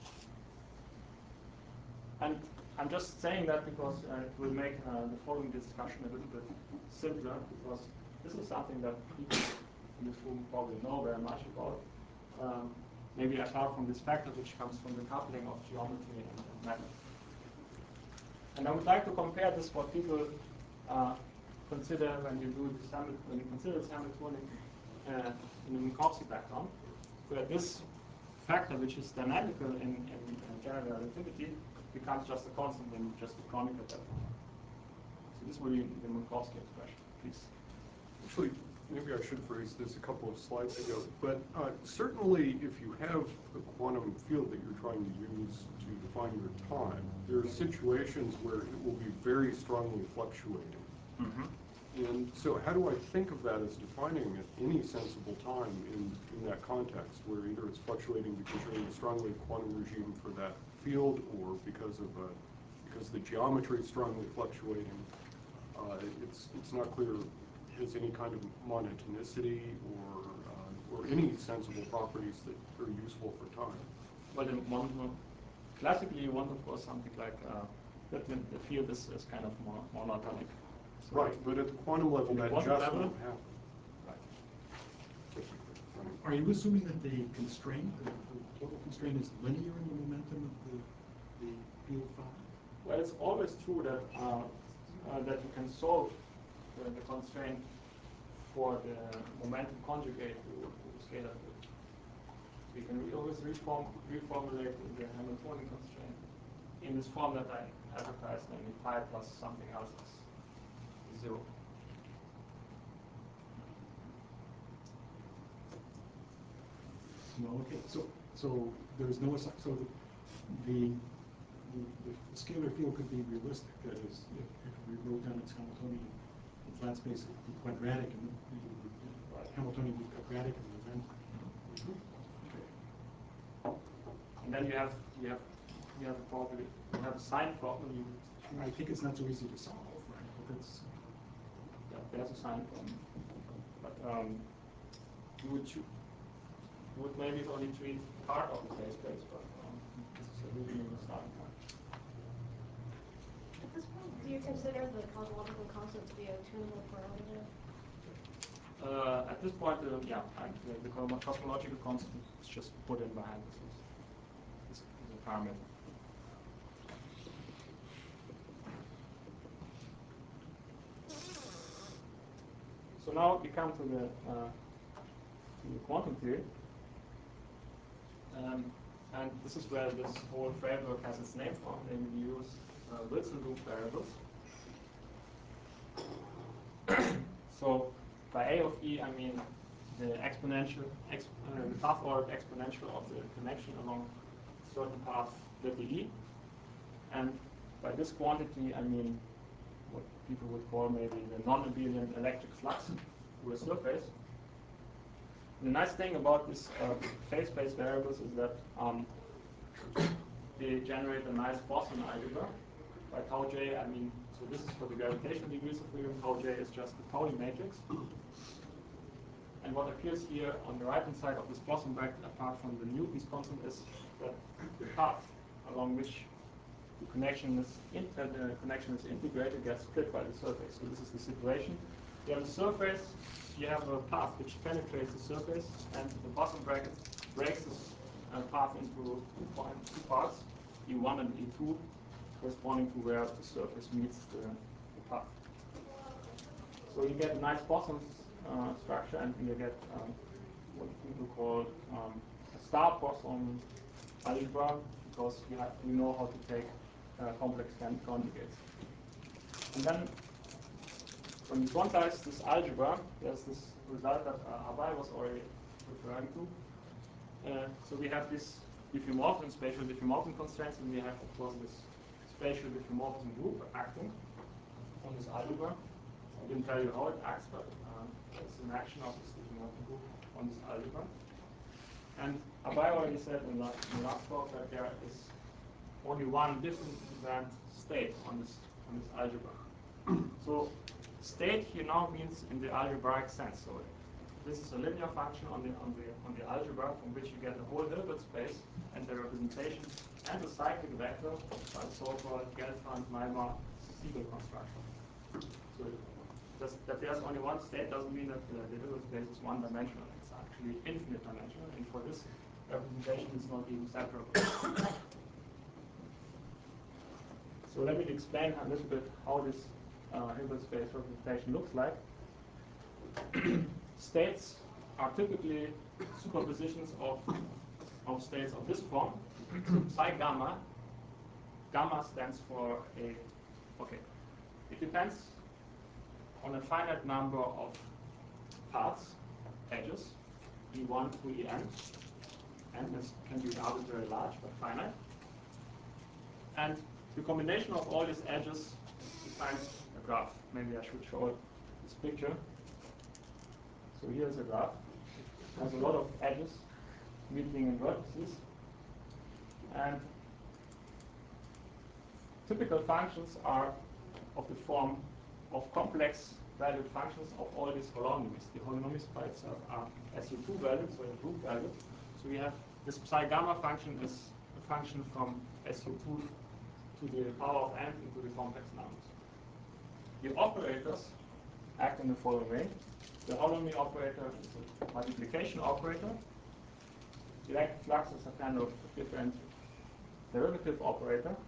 And I'm just saying that because uh, it will make uh, the following discussion a little bit simpler, because this is something that people in this room probably know very much about. Um, maybe apart from this factor which comes from the coupling of geometry and, and matter. And I would like to compare this what people uh, consider when you do this Hamilton, when you consider this Hamiltonian uh, in a Minkowski background, where this factor, which is dynamical in, in, in general relativity, becomes just a constant when you just chronic at that point. So this will be the Minkowski expression, please. Actually, maybe I should phrase this a couple of slides ago, but uh, certainly if you have a quantum field that you're trying to use to define your time, there are situations where it will be very strongly fluctuating. Mm-hmm. And so how do I think of that as defining at any sensible time in, in that context, where either it's fluctuating because you're in a strongly quantum regime for that field, or because of a, because the geometry is strongly fluctuating? Uh, it's, it's not clear has any kind of monotonicity or uh, or any sensible properties that are useful for time. Well, in one, classically, you want, of course, something like uh, that the, the field is, is kind of more monotonic. So right, but at the quantum level, that just level, won't happen. Right. Are you assuming that the constraint, the, the total constraint, is linear in the momentum of the, the field phi? Well, it's always true that uh, uh, that you can solve the, the constraint for the momentum conjugate to, to the scalar field. So you can re always reform, reformulate the Hamiltonian constraint in this form that I advertised, namely pi plus something else is zero. No, okay. So, so there's no assi- so the the, the the scalar field could be realistic. That is, if, if we wrote down its Hamiltonian in flat space, it would be quadratic, and the, the, the Hamiltonian would be quadratic in the event. Okay. And then you have you have you have probably you have a sign problem. You I think it's not so easy to solve, right? But that's yeah, there's a sign problem. But um, you would choose. You would maybe only treat part of the phase space, but um, this is a reasonable starting point. At this point, do you consider the cosmological constant to be a tunable parameter? Uh, at this point, uh, yeah, I, the, the cosmological constant is just put in behind this. This is a parameter. So now we come to the, uh, to the quantum theory. Um, and this is where this whole framework has its name from. Namely, we use uh, Wilson loop variables. So by A of E, I mean the exponential, exp uh, the path ordered exponential of the connection along a certain path little e. And by this quantity, I mean what people would call maybe the non-abelian electric flux through a surface. The nice thing about these uh, phase space variables is that um, they generate a nice Boston algebra. By tau j, I mean, so this is for the gravitational degrees of freedom. Tau j is just the Pauli matrix. And what appears here on the right-hand side of this Boston bracket, apart from the Newton's constant, is that the path along which the connection is in, uh, the connection is integrated, gets split by the surface. So this is the situation. You have a surface, you have a path which penetrates the surface, and the Boson bracket breaks this uh, path into two, point, two parts, E one and E two, corresponding to where the surface meets the, the path. So you get a nice Boson uh, structure, and you get um, what people call um, a star Boson algebra, because you, have, you know how to take uh, complex conjugates. And then when you quantize this algebra, there's this result that uh, Abay was already referring to. Uh, so we have this diffeomorphism, spatial diffeomorphism constraints, and we have, of course, this spatial diffeomorphism group acting on this algebra. I didn't tell you how it acts, but uh, it's an action of this diffeomorphism group on this algebra. And Abay already said in the, in the last talk that there is only one different event state on this on this algebra. So state here now means in the algebraic sense. So this is a linear function on the on the on the algebra from which you get the whole Hilbert space and the representations and the cyclic vector by the so-called Gelfand-Malmar-Siegel construction. So just that there's only one state doesn't mean that the, the Hilbert space is one-dimensional. It's actually infinite dimensional, and for this representation it's not even separable. So let me explain a little bit how this uh, Hilbert space representation looks like. States are typically superpositions of, of states of this form. So psi gamma, gamma stands for a, okay, it depends on a finite number of paths, edges, E one through E n, and this can be arbitrarily large but finite. And the combination of all these edges defines a graph. Maybe I should show this picture. So here's a graph. It has a lot of edges, meeting and vertices. And typical functions are of the form of complex valued functions of all these holonomies. The holonomies by itself are S U two valued, so a group value. So we have this psi gamma function is a function from S U two to the power of n into the complex numbers. The operators act in the following way. The holonomy operator is a multiplication operator. The electric flux is a kind of different derivative operator.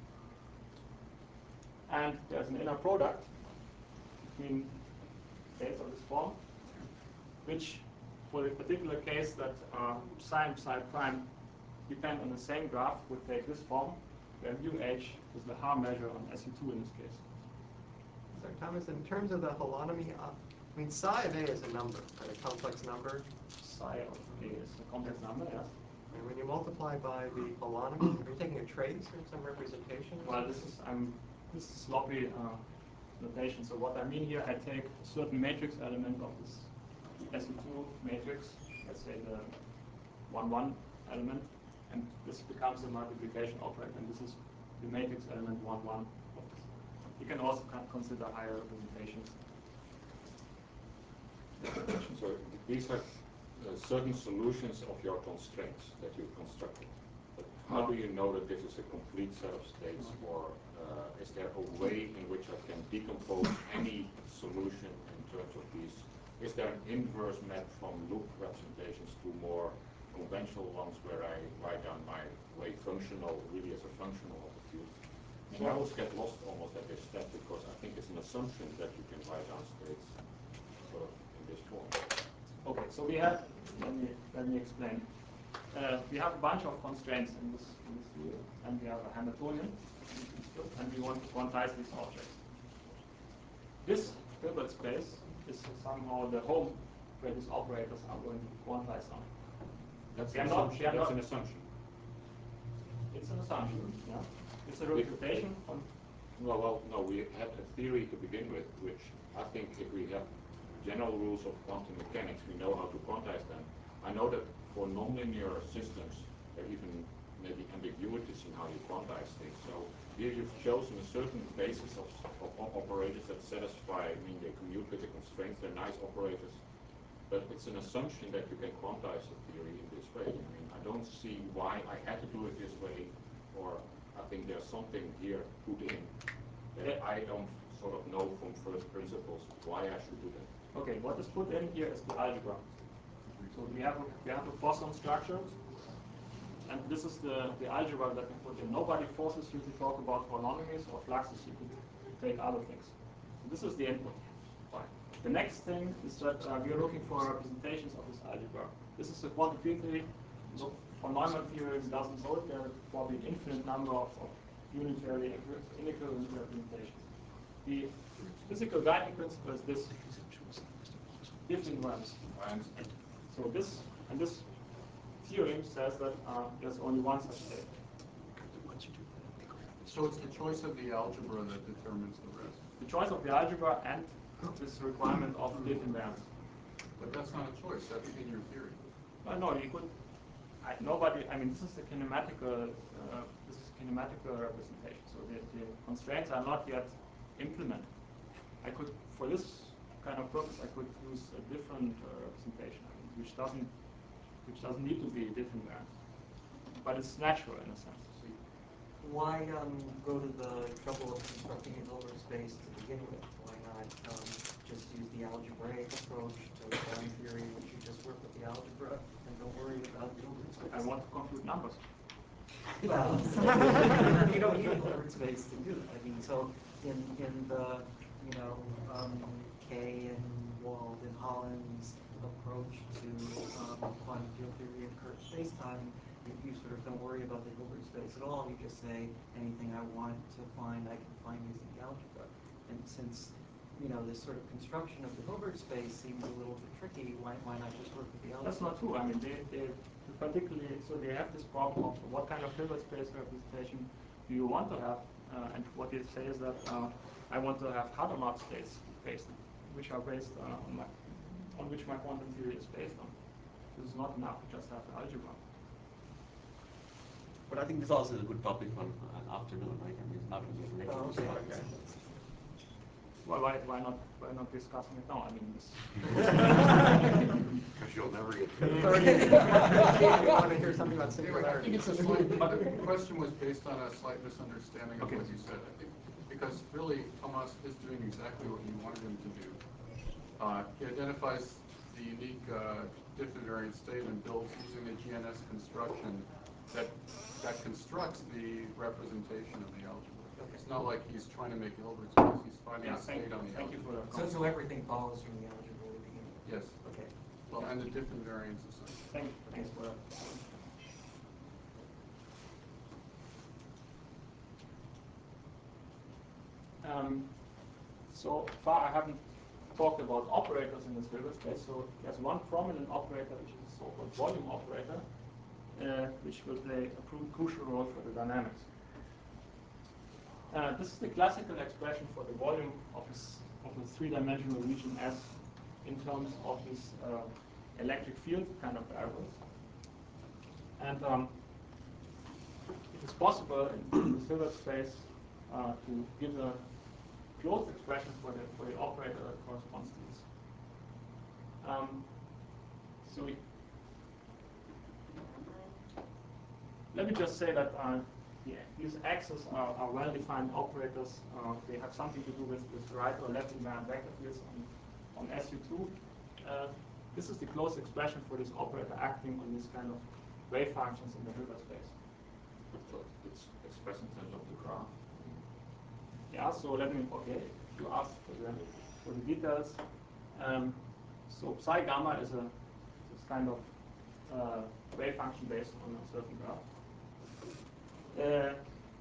And there's an inner product between states of this form, which for the particular case that uh, psi and psi prime depend on the same graph would take this form, where mu h is the Haar measure on S U two in this case. So Thomas, in terms of the holonomy, uh, I mean, psi of A is a number, right, a complex number. Psi of A is a complex number, yes. And when you multiply by the holonomy, are you taking a trace or some representation? Well, this is I'm this is sloppy uh, notation. So what I mean here, I take a certain matrix element of this S U two matrix, let's say the one one element, and this becomes a multiplication operator, and this is the matrix element one one of this. You can also consider higher representations. So these are uh, certain solutions of your constraints that you've constructed. But how do you know that this is a complete set of states, or uh, is there a way in which I can decompose any solution in terms of these? Is there an inverse map from loop representations to more conventional ones where I write down my way functional, really as a functional of the field? And I always get lost almost at this step because I think it's an assumption that you can write down states sort of in this form. Okay, so we have, let me, let me explain. Uh, we have a bunch of constraints in this, in this field, and we have a Hamiltonian, and we want to quantize these objects. This Hilbert space is somehow the home where these operators are going to quantize on. That's, They an, are not, assumption. they are That's not, an assumption. It's an assumption, yeah. It's a representation from... Well, well, no, we had a theory to begin with, which I think if we have general rules of quantum mechanics, we know how to quantize them. I know that for nonlinear systems, there are even maybe ambiguities in how you quantize things. So here you've chosen a certain basis of, of, of operators that satisfy, I mean, they commute with the constraints, they're nice operators, but it's an assumption that you can quantize a theory in this way. I mean, I don't see why I had to do it this way, or I think there's something here put in that I don't sort of know from first principles why I should do that. Okay, what is put in here is the algebra. So we have a, we have a Poisson structure, and this is the, the algebra that we put in. Nobody forces you to talk about polynomials or fluxes. You could take other things. So this is the input. Fine. The next thing is that uh, we are looking for representations of this algebra. This is a quantum field theory. So for Neumann theory, it doesn't hold. There are probably an infinite number of, of unitary inequivalent representations. The physical guiding principle is this: difference. So this and this theorem says that uh, there's only one such state. So it's the choice of the algebra that determines the rest. The choice of the algebra and this requirement of diff invariance. But that's not a choice. That's in your theory. Well, no, you could. I, nobody. I mean, this is the kinematical. Uh, this is kinematical representation. So the, the constraints are not yet implemented. I could, for this kind of purpose, I could use a different uh, representation, I mean, which doesn't, which doesn't need to be diff invariant, but it's natural in a sense. Why um, go to the trouble of constructing a Hilbert space to begin with? Why not um, just use the algebraic approach to quantum theory, which you just work with the algebra and don't worry about the Hilbert space? I want to compute numbers. Well, you don't need a Hilbert space to do that. I mean, so in in the you know um, Kay and Wald and Holland's approach to um, quantum field theory and Kerr spacetime, you, you sort of don't worry about the Hilbert space at all. You just say anything I want to find, I can find using the algebra. And since you know this sort of construction of the Hilbert space seems a little bit tricky, why why not just work with the algebra? That's not true. I mean, they, they particularly so they have this problem of what kind of Hilbert space representation do you want to have, uh, and what they say is that uh, I want to have Hadamard states based, which are based uh, on my on which my quantum theory is based on. This is not enough to just have the algebra. But I think this also is a good topic for an afternoon, right? I mean, it's not going to be a Oh, lecture. okay. Well, why, why not why not discussing it now? I mean, this. Because you'll never get to it. You want to hear something about singularity? I think it's a slight, but the question was based on a slight misunderstanding of Okay. what you said. I think because really Thomas is doing exactly what you wanted him to do. Uh, he identifies the unique uh, diff-invariant state and builds using the G N S construction that that constructs the representation of the algebra. It's not like he's trying to make Hilbert space. He's finding Yeah, a state thank, on the thank you algebra. for that. So, so everything follows from the algebra to begin with? Yes. Okay. Well, and the diff-invariance assumption. Thank, thanks for that. Um, so far, I haven't talked about operators in this Hilbert space. So there's one prominent operator, which is a so-called volume operator, uh, which will play a cru crucial role for the dynamics. Uh, this is the classical expression for the volume of this of a three-dimensional region S in terms of this uh, electric field kind of variables. And um, it is possible in the Hilbert space uh, to give a closed expression for the for the operator that corresponds to this. Um, so we, let me just say that uh, yeah, these X's are, are well-defined operators. Uh, they have something to do with, with right or left invariant vector fields on, on S U two. Uh, this is the closed expression for this operator acting on this kind of wave functions in the Hilbert space. So it's expressed in terms of the graph. Yeah, so let me, okay, you asked for the, for the details. Um, so psi gamma is a this kind of uh, wave function based on a certain graph. Uh,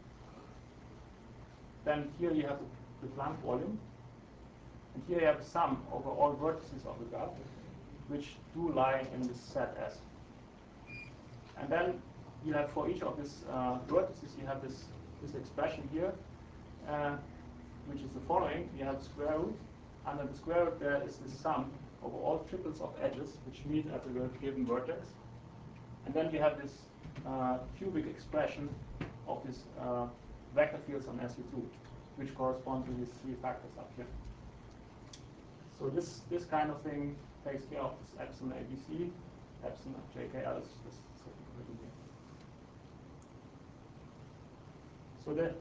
then here you have the, the Planck volume, and here you have the sum over all vertices of the graph, which do lie in this set S. And then you have for each of these uh, vertices, you have this this expression here, uh, which is the following: you have the square root. Under the square root, there is this sum over all triples of edges which meet at the given vertex. And then you have this uh, cubic expression of these uh, vector fields on S U two, which correspond to these three factors up here. So this this kind of thing takes care of this epsilon A B C, epsilon J K L is this certain quantity. So the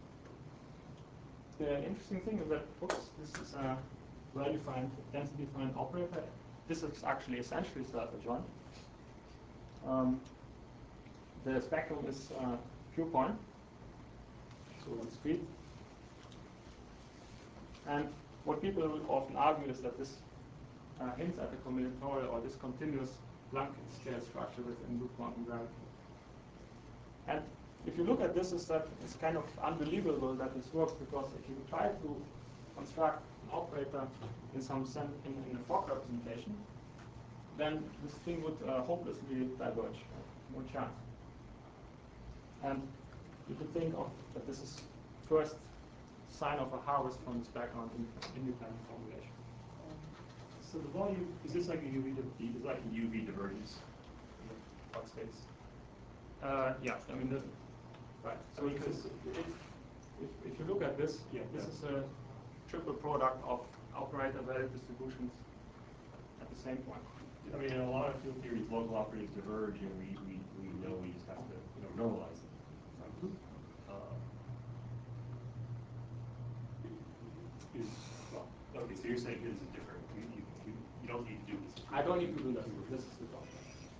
the interesting thing is that, oops, this is a well-defined, density-defined operator. This is actually essentially self-adjoint. Um, the spectrum is uh, pure point, so discrete. And what people will often argue is that this uh, hints at a combinatorial or discontinuous Planck-scale structure within loop quantum gravity. And if you look at this, is that it's kind of unbelievable that this works, because if you try to construct an operator in some sense in, in a Fock representation, then this thing would uh, hopelessly diverge, right? No chance. And you could think of that this is first sign of a harvest from this background in independent formulation. So the volume, is this like a U V, di- is like a U V divergence in the Fock space? Uh, yeah, I mean, the, right. So because if, if, if you look at this, Yeah, this yeah. is a triple product of operator value distributions at the same point. I mean, in a lot of field theories, local operators diverge, and we, we, we know we just have to, you know, normalize them. Uh, is, well, okay, so you're saying this is different. You, you, you, you don't need to do this. I don't need to do this. This is the problem.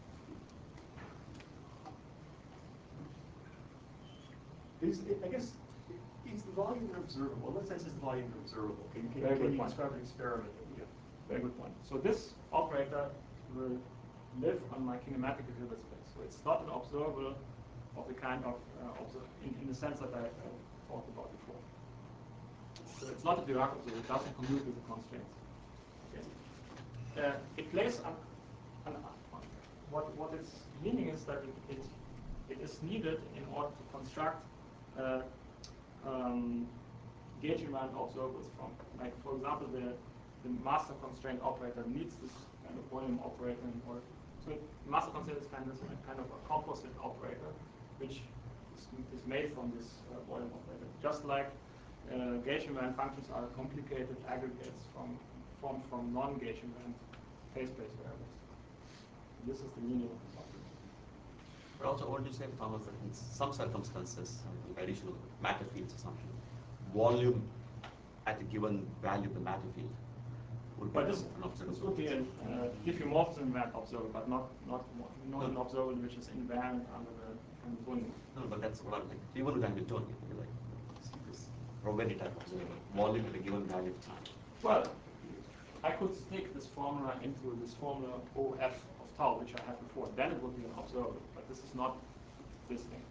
Is it, I guess, is the volume observable? In what sense is the volume observable? Can, can, Very can good you point. describe an experiment? Yeah. Very good point. So this operator will live on my kinematic Hilbert space. So it's not an observable of the kind of, uh, observ in, in the sense that I, I talked about before. So it's not a Dirac observer. It doesn't commute with the constraints. Okay. Uh, it plays an, an, uh, what what it's meaning is that it, it it is needed in order to construct uh, um, gauge invariant observables from, like, for example, the the master constraint operator needs this kind of volume operator in order. So it, master constraint is kind of kind of a composite operator, which is, is made from this uh, volume operator. Just like uh, gauge invariant functions are complicated aggregates from formed from non-gauge invariant phase space variables. And this is the meaning of this operator. But also, what you say, Thomas, that in some circumstances, uh, additional matter fields assumption, volume at a given value of the matter field would be But this, an observable. this would be a uh, diffeomorphism invariant observer, but not not not No. an observer which is invariant under the Hamiltonian. No, but that's what I'm like. Even with Hamiltonian, you're like this Rovelli type observer, volume at a given value of time. Well, I could stick this formula into this formula O F of tau, which I had before. Then it would be an observer, but this is not this thing.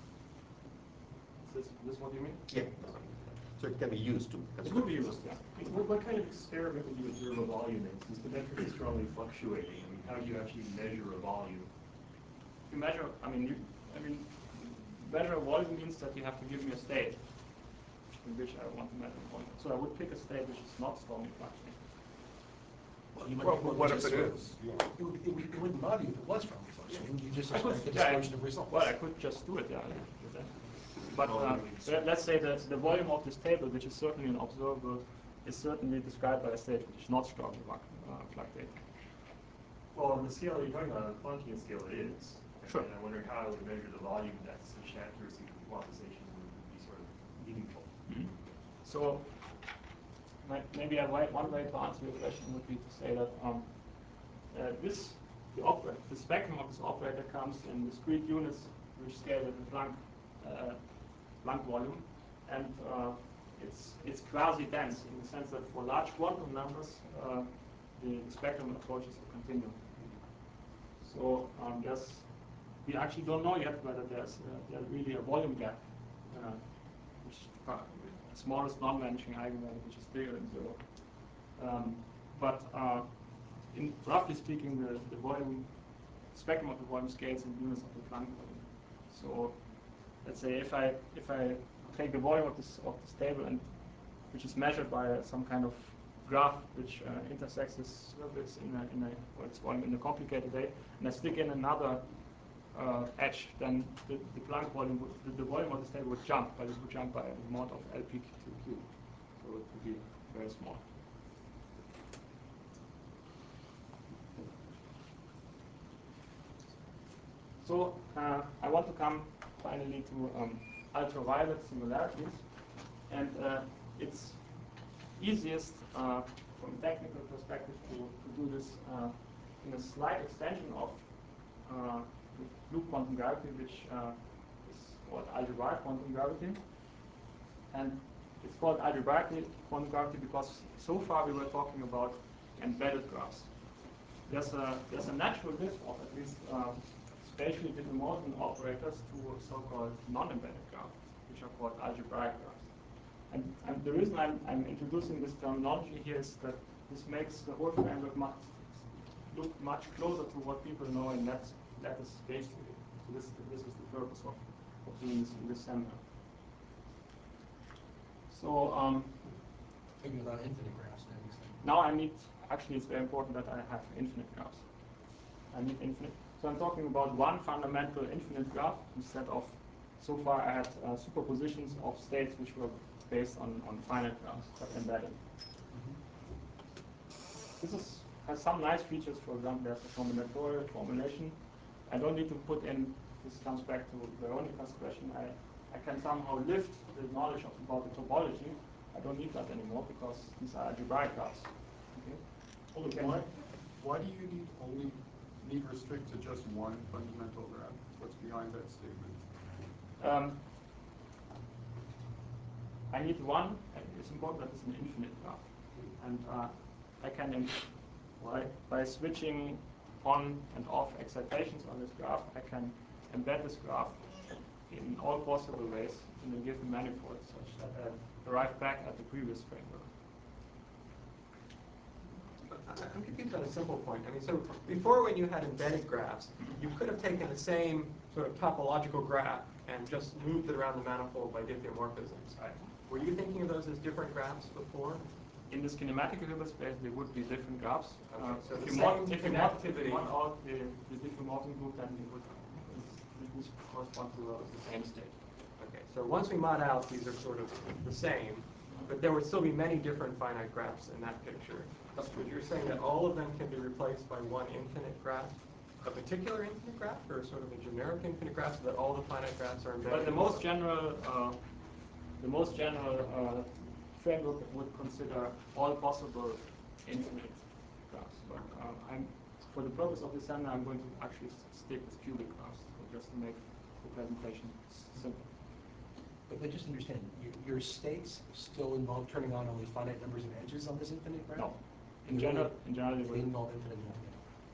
Is this, this what you mean? Yeah. So it can be used to. It would be used, yeah. What, what kind of experiment would you observe a volume in? Since the metric is strongly fluctuating, I mean, how do you actually measure a volume? You measure, I mean, you, I mean, measure a volume means that you have to give me a state in which I want to measure a volume. So I would pick a state which is not strongly fluctuating. Well, you might Well, be able to what if just it sort of- is? Yeah. It, would, it, would, it wouldn't bother you if it was strongly fluctuating. You just I could, expect a yeah, dispersion of results. well, I could just do it, yeah. yeah. But uh, let- let's say that the volume of this table, which is certainly an observable, is certainly described by a state which is not strongly uh, fluctuating. Well, on the scale you're talking about, on the Planckian scale, it is. Sure. And I wonder how to measure the volume that such accuracy for quantization would be sort of meaningful. Mm-hmm. So may- maybe a way, one way to answer your question would be to say that um, uh, this the, operator, the spectrum of this operator comes in discrete units which scale with the Planck uh, Planck volume, and uh, it's it's quasi-dense in the sense that for large quantum numbers uh, the spectrum approaches a continuum. So um, there's we actually don't know yet whether there's uh, there's really a volume gap, uh, which uh, the smallest non-vanishing eigenvalue, which is bigger than zero. Um, but uh, in roughly speaking, the, the volume spectrum of the volume scales in units of the Planck volume. So let's say if I if I take the volume of this of this table, and which is measured by uh, some kind of graph which uh, intersects this surface in a in a or its volume in a complicated way, and I stick in another uh, edge, then the, the Planck volume would, the, the volume of this table would jump, but it would jump by a mod of L peak to Q, so it would be very small. So uh, I want to come finally to um, ultraviolet singularities, and uh, it's easiest uh, from a technical perspective to, to do this uh, in a slight extension of uh, the loop quantum gravity, which uh, is called algebraic quantum gravity. And it's called algebraic quantum gravity because so far we were talking about embedded graphs. There's a, there's a natural lift of at least uh, spatially different operators to so-called non-embedded graphs, which are called algebraic graphs. And, and the reason I'm, I'm introducing this terminology here is that this makes the whole framework much, look much closer to what people know in lat lattice space theory. So this, this is the purpose of, of doing this in this seminar. So um, maybe without infinite graphs. now I need, actually it's very important that I have infinite graphs. I need infinite. So I'm talking about one fundamental infinite graph instead of, so far I had uh, superpositions of states which were based on, on finite graphs, but embedded. This is, has some nice features. For example, there's a combinatorial formulation. I don't need to put in, this comes back to Veronica's question, I, I can somehow lift the knowledge of, about the topology. I don't need that anymore because these are algebraic graphs. Okay? Hold on, why, why do you need only need restrict to just one fundamental graph? What's behind that statement? Um, I need one, and it's important that it's an infinite graph. And uh, I can, by, by switching on and off excitations on this graph, I can embed this graph in all possible ways in a given manifold such that I arrive back at the previous framework. I'm confused on a simple point. I mean, so before when you had embedded graphs, you could have taken the same sort of topological graph and just moved it around the manifold by diffeomorphisms. Right. Were you thinking of those as different graphs before? In this kinematic Hilbert space, there would be different graphs. Okay, uh, so if the you same mod, if you mod, if connectivity- you mod out the, the diffeomorphism group, then it would, it would correspond to uh, the same state. Okay, so once we mod out, these are sort of the same, but there would still be many different finite graphs in that picture. But you're saying that all of them can be replaced by one infinite graph? A particular infinite graph, or sort of a generic infinite graph, so that all the finite graphs are embedded? But the most general, uh, the most general uh, framework would consider all possible infinite graphs. But uh, I'm, for the purpose of this seminar, I'm going to actually stick with cubic graphs, so just to make the presentation simple. But, but just understand, your, your states still involve turning on only finite numbers of edges on this infinite graph? No. In general, in general, they involve infinite nothing.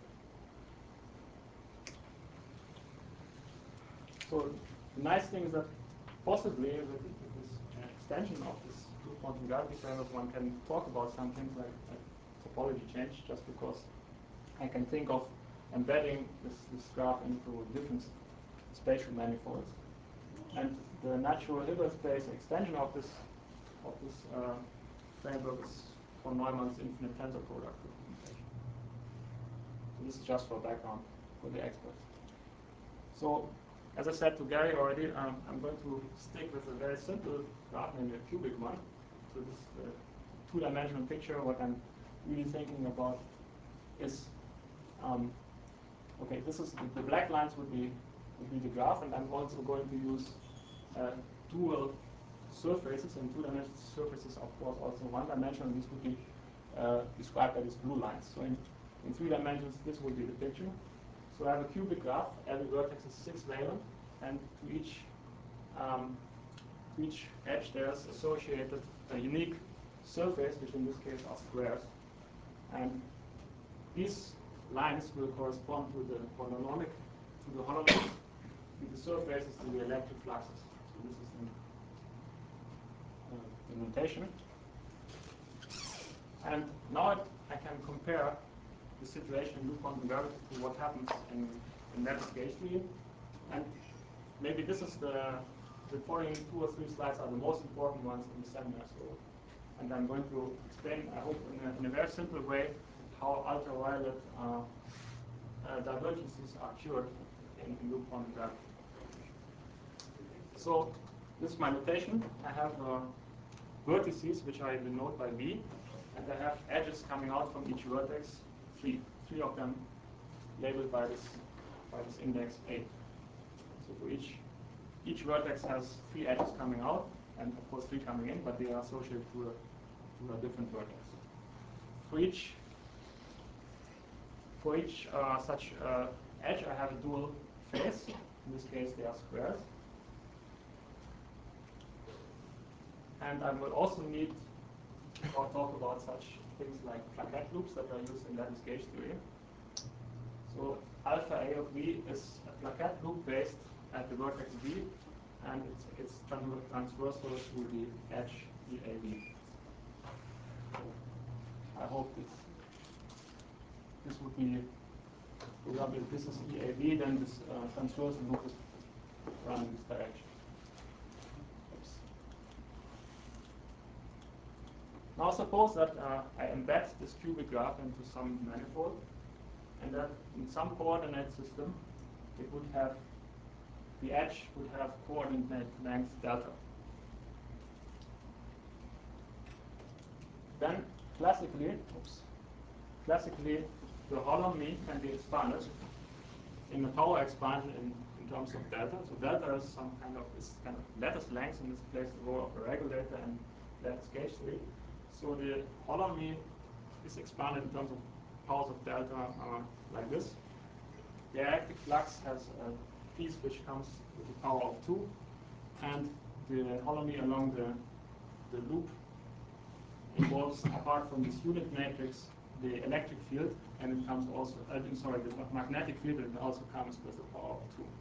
So the nice thing is that possibly with, with this uh, extension of this quantum gravity framework, one can talk about some things like, like topology change, just because I can think of embedding this, this graph into different spatial manifolds. And the natural Hilbert space extension of this of this uh, framework is von Neumann's infinite tensor product representation. So this is just for background for the experts. So as I said to Gary already, um, I'm going to stick with a very simple graph, namely a cubic one. So this uh, two-dimensional picture, what I'm really thinking about is, um, okay, this is the, the black lines would be would be the graph, and I'm also going to use uh, dual surfaces, and two-dimensional surfaces, of course, also one-dimensional. These would be uh, described by these blue lines. So in, in three dimensions, this would be the picture. So I have a cubic graph. Every vertex is six valent, and to each um, to each edge there's associated a unique surface, which in this case are squares. And these lines will correspond to the holonomic, to the holonomic, to the surfaces, to the electric fluxes. So this is the, uh, the notation. And now I can compare the situation in loop quantum gravity to what happens in, in lattice gauge theory. And maybe this is the, the following two or three slides are the most important ones in the seminar. So, and I'm going to explain, I hope, in a, in a very simple way, how ultraviolet uh, uh, divergences are cured in, in loop quantum gravity. So this is my notation. I have uh, vertices, which I denote by V, and I have edges coming out from each vertex, three, three of them labeled by this, by this index A. So for each each vertex has three edges coming out, and of course three coming in, but they are associated to a, to a different vertex. For each, for each uh, such uh, edge, I have a dual face. In this case, they are squares. And I will also need to talk about such things like plaquette loops that are used in lattice gauge theory. So alpha A of V is a plaquette loop based at the vertex V, and it's, it's transversal to the edge E A V. I hope this this would be, for example, if this is E A V, then this uh, transversal loop is run in this direction. Oops. Now suppose that uh, I embed this cubic graph into some manifold, and that in some coordinate system it would have, the edge would have coordinate length delta. Then classically, oops, classically the holomy can be expanded in the power expansion in, in terms of delta. So delta is some kind of is kind of lattice length, in this plays the role of a regulator and lattice gauge theory. So the holomy is expanded in terms of powers of delta uh, like this. The electric flux has a piece which comes with the power of two, and the holomy along the, the loop involves, apart from this unit matrix, the electric field, and it comes also, uh, sorry, the magnetic field, and it also comes with the power of two.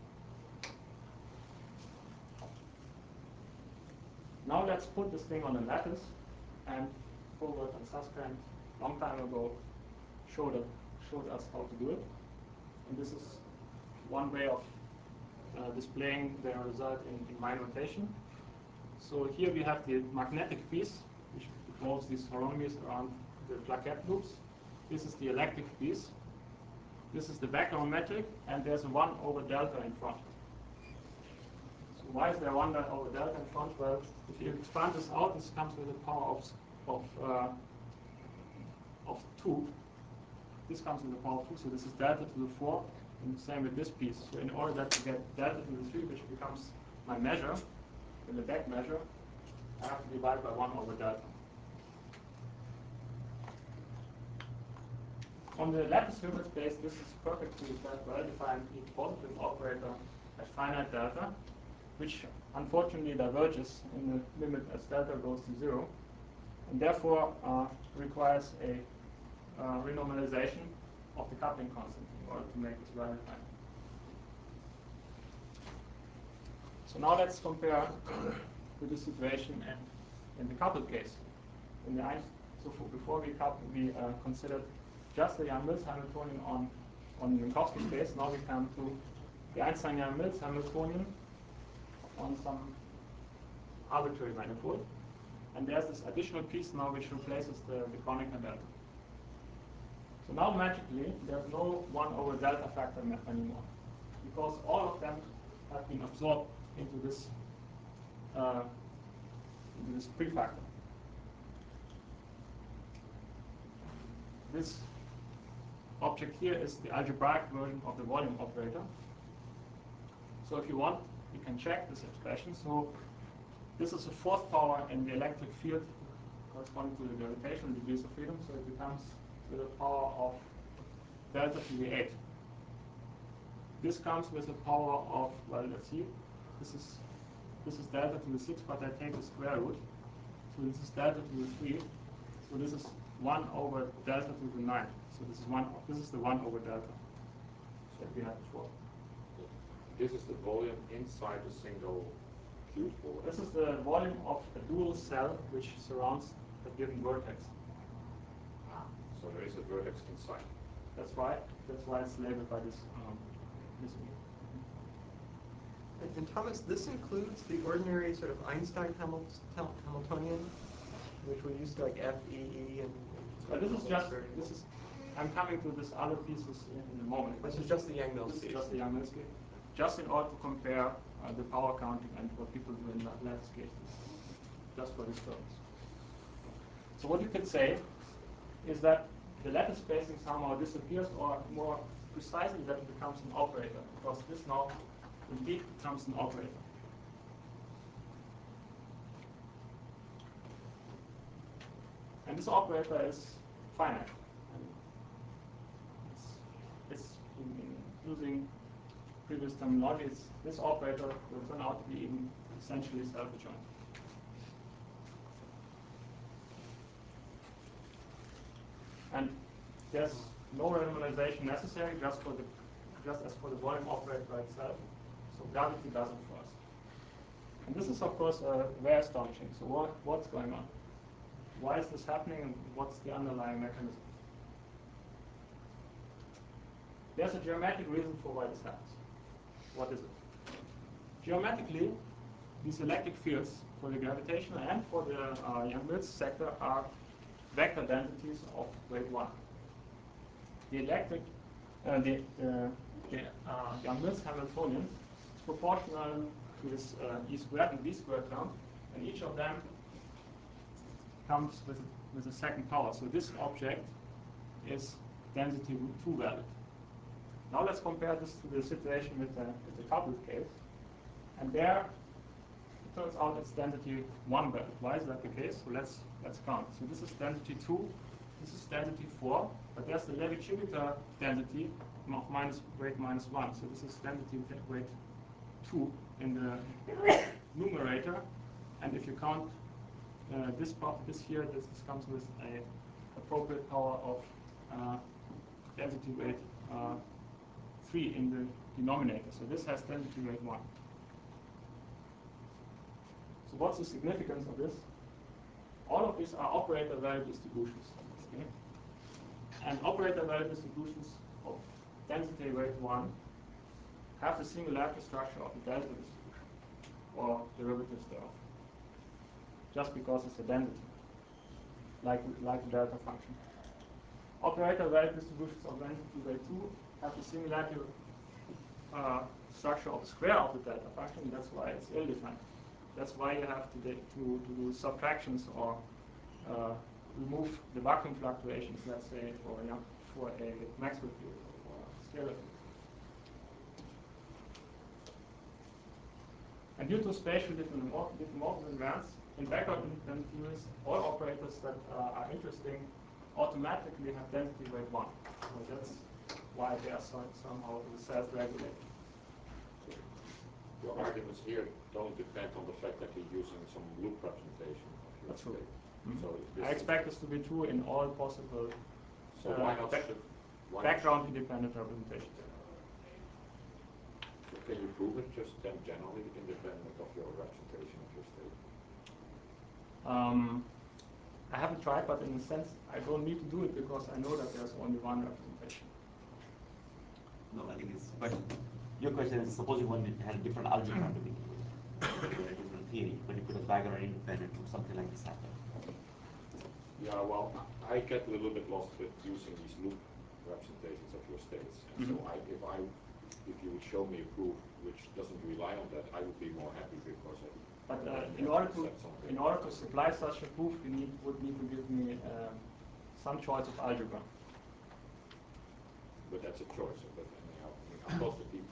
Now let's put this thing on a lattice, and Fogart and Susskind long time ago showed, it, showed us how to do it. And this is one way of uh, displaying the result in, in my notation. So here we have the magnetic piece, which involves these holomies around the plaquette loops. This is the electric piece. This is the background metric, and there's a one over delta in front. So why is there one over delta in front? Well, if you expand this out, this comes with a power of, of, uh, of two. This comes with the power of two, so this is delta to the four, and the same with this piece. So in order that to get delta to the three, which becomes my measure, in the back measure, I have to divide by one over delta. On the lattice Hilbert space, this is perfectly well-defined positive operator at finite delta, which unfortunately diverges in the limit as delta goes to zero, and therefore uh, requires a uh, renormalization of the coupling constant in order to make this well-defined. So now let's compare with the situation in, in the coupled case. In the so for, before we couple, we uh, considered just the Yang-Mills Hamiltonian on on Minkowski space. Now we come to the Einstein-Yang-Mills Hamiltonian on some arbitrary manifold, and there's this additional piece now which replaces the, the Kronecker delta. So now magically there's no one over delta factor anymore, because all of them have been absorbed into this uh, into this prefactor. This object here is the algebraic version of the volume operator. So if you want, you can check this expression. So this is a fourth power in the electric field corresponding to the gravitational degrees of freedom. So it becomes with a power of delta to the eight. This comes with a power of, well, let's see, this is this is delta to the six, but I take the square root. So this is delta to the three. So this is one over delta to the nine. So this is one. This is the one over delta that we had before. This is the volume inside a single cube. Or this is the volume of a dual cell which surrounds a given vertex. So there is a vertex inside. That's right. That's why it's labeled by this um, this. And, and Thomas, this includes the ordinary sort of Einstein Hamiltonian, which we used to like F, E, E, and. But this is just this is. I'm coming to this other pieces in, in a moment. This is just the Yang-Mills This case. is just the Yang-Mills case. Just in order to compare uh, the power counting and what people do in lattice cases, just for this purpose. So what you could say is that the lattice spacing somehow disappears, or more precisely that it becomes an operator, because this now indeed becomes an operator. And this operator is finite. And it's, it's in, in using previous terminology, it's, this operator will turn out to be even essentially self-adjoint. And there's no renormalization necessary just for the just as for the volume operator by itself. So gravity does it for us. And this is of course uh, very astonishing. So what, what's going on? Why is this happening and what's the underlying mechanism? There's a geometric reason for why this happens. What is it? Geometrically, these electric fields for the gravitational and for the uh, Young-Mills sector are vector densities of weight one. The electric, uh, the, uh, the uh, Young-Mills Hamiltonian is proportional to this uh, E squared and B squared term, and each of them comes with, with a second power. So this object is density root two valid. Now let's compare this to the situation with the, with the coupled case. And there, it turns out it's density one valid. Why is that the case? So let's, let's count. So this is density two, this is density four, but there's the Levi-Civita density of minus weight minus one. So this is density weight two in the numerator. And if you count uh, this part, this here, this, this comes with a appropriate power of uh, density weight uh, three in the denominator. So this has density weight one. So what's the significance of this? All of these are operator value distributions. Okay? And operator value distributions of density weight one have the singularity structure of the delta distribution, or derivatives thereof, just because it's a density, like, like the delta function. Operator value distributions of density weight two have the singularity uh, structure of the square of the delta function. That's why it's ill-defined. That's why you have to, to, to do subtractions or uh, remove the vacuum fluctuations, let's say, for, you know, for a Maxwell field or for a scalar field. And due to spatial diffeomorphism invariance, in backward independent theories, all operators that uh, are interesting automatically have density weight one. So that's why they are so, somehow self-regulating. Your arguments here don't depend on the fact that you're using some loop representation of your That's true. Mm-hmm. So I expect this to be true in all possible so uh, why not back why background independent representations. So can you prove it just then generally independent of your representation of your state? Um, I haven't tried, but in a sense, I don't need to do it because I know that there's only one representation. No, I think it's question. Your question is supposing one had a different algebra to begin with, a different theory, but you put a background independent or something like this happen. Yeah, well, I get a little bit lost with using these loop representations of your states. And mm-hmm. so I, if I, if you would show me a proof which doesn't rely on that, I would be more happy because I. But uh, in order to in order to supply such a proof, you need would need to give me um, some choice of algebra. But that's a choice. But anyhow, I mean, I'm close to people.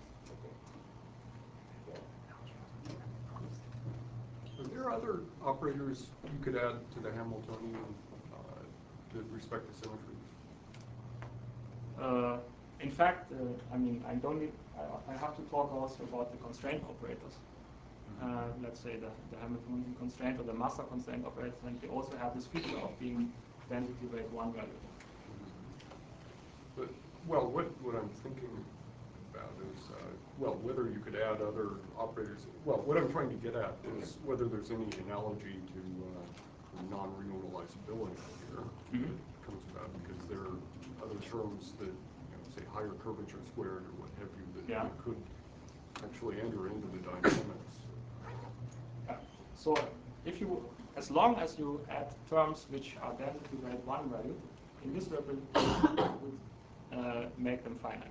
Are there other operators you could add to the Hamiltonian uh, with respect to symmetry? Uh, in fact, uh, I mean, I don't need, I, I have to talk also about the constraint operators. Uh, let's say the, the Hamiltonian constraint or the master constraint operators, and they also have this feature of being density weight one value. But, well, what, what I'm thinking about is, uh, well, whether you could add other operators. Well, what I'm trying to get at is whether there's any analogy to uh, non-renormalizability here mm-hmm. that comes about, because there are other terms that, you know, say higher curvature squared or what have you, that yeah. could actually enter into the dynamics. Yeah. So, if you, as long as you add terms which are density weight one valued, in this representation would uh, make them finite.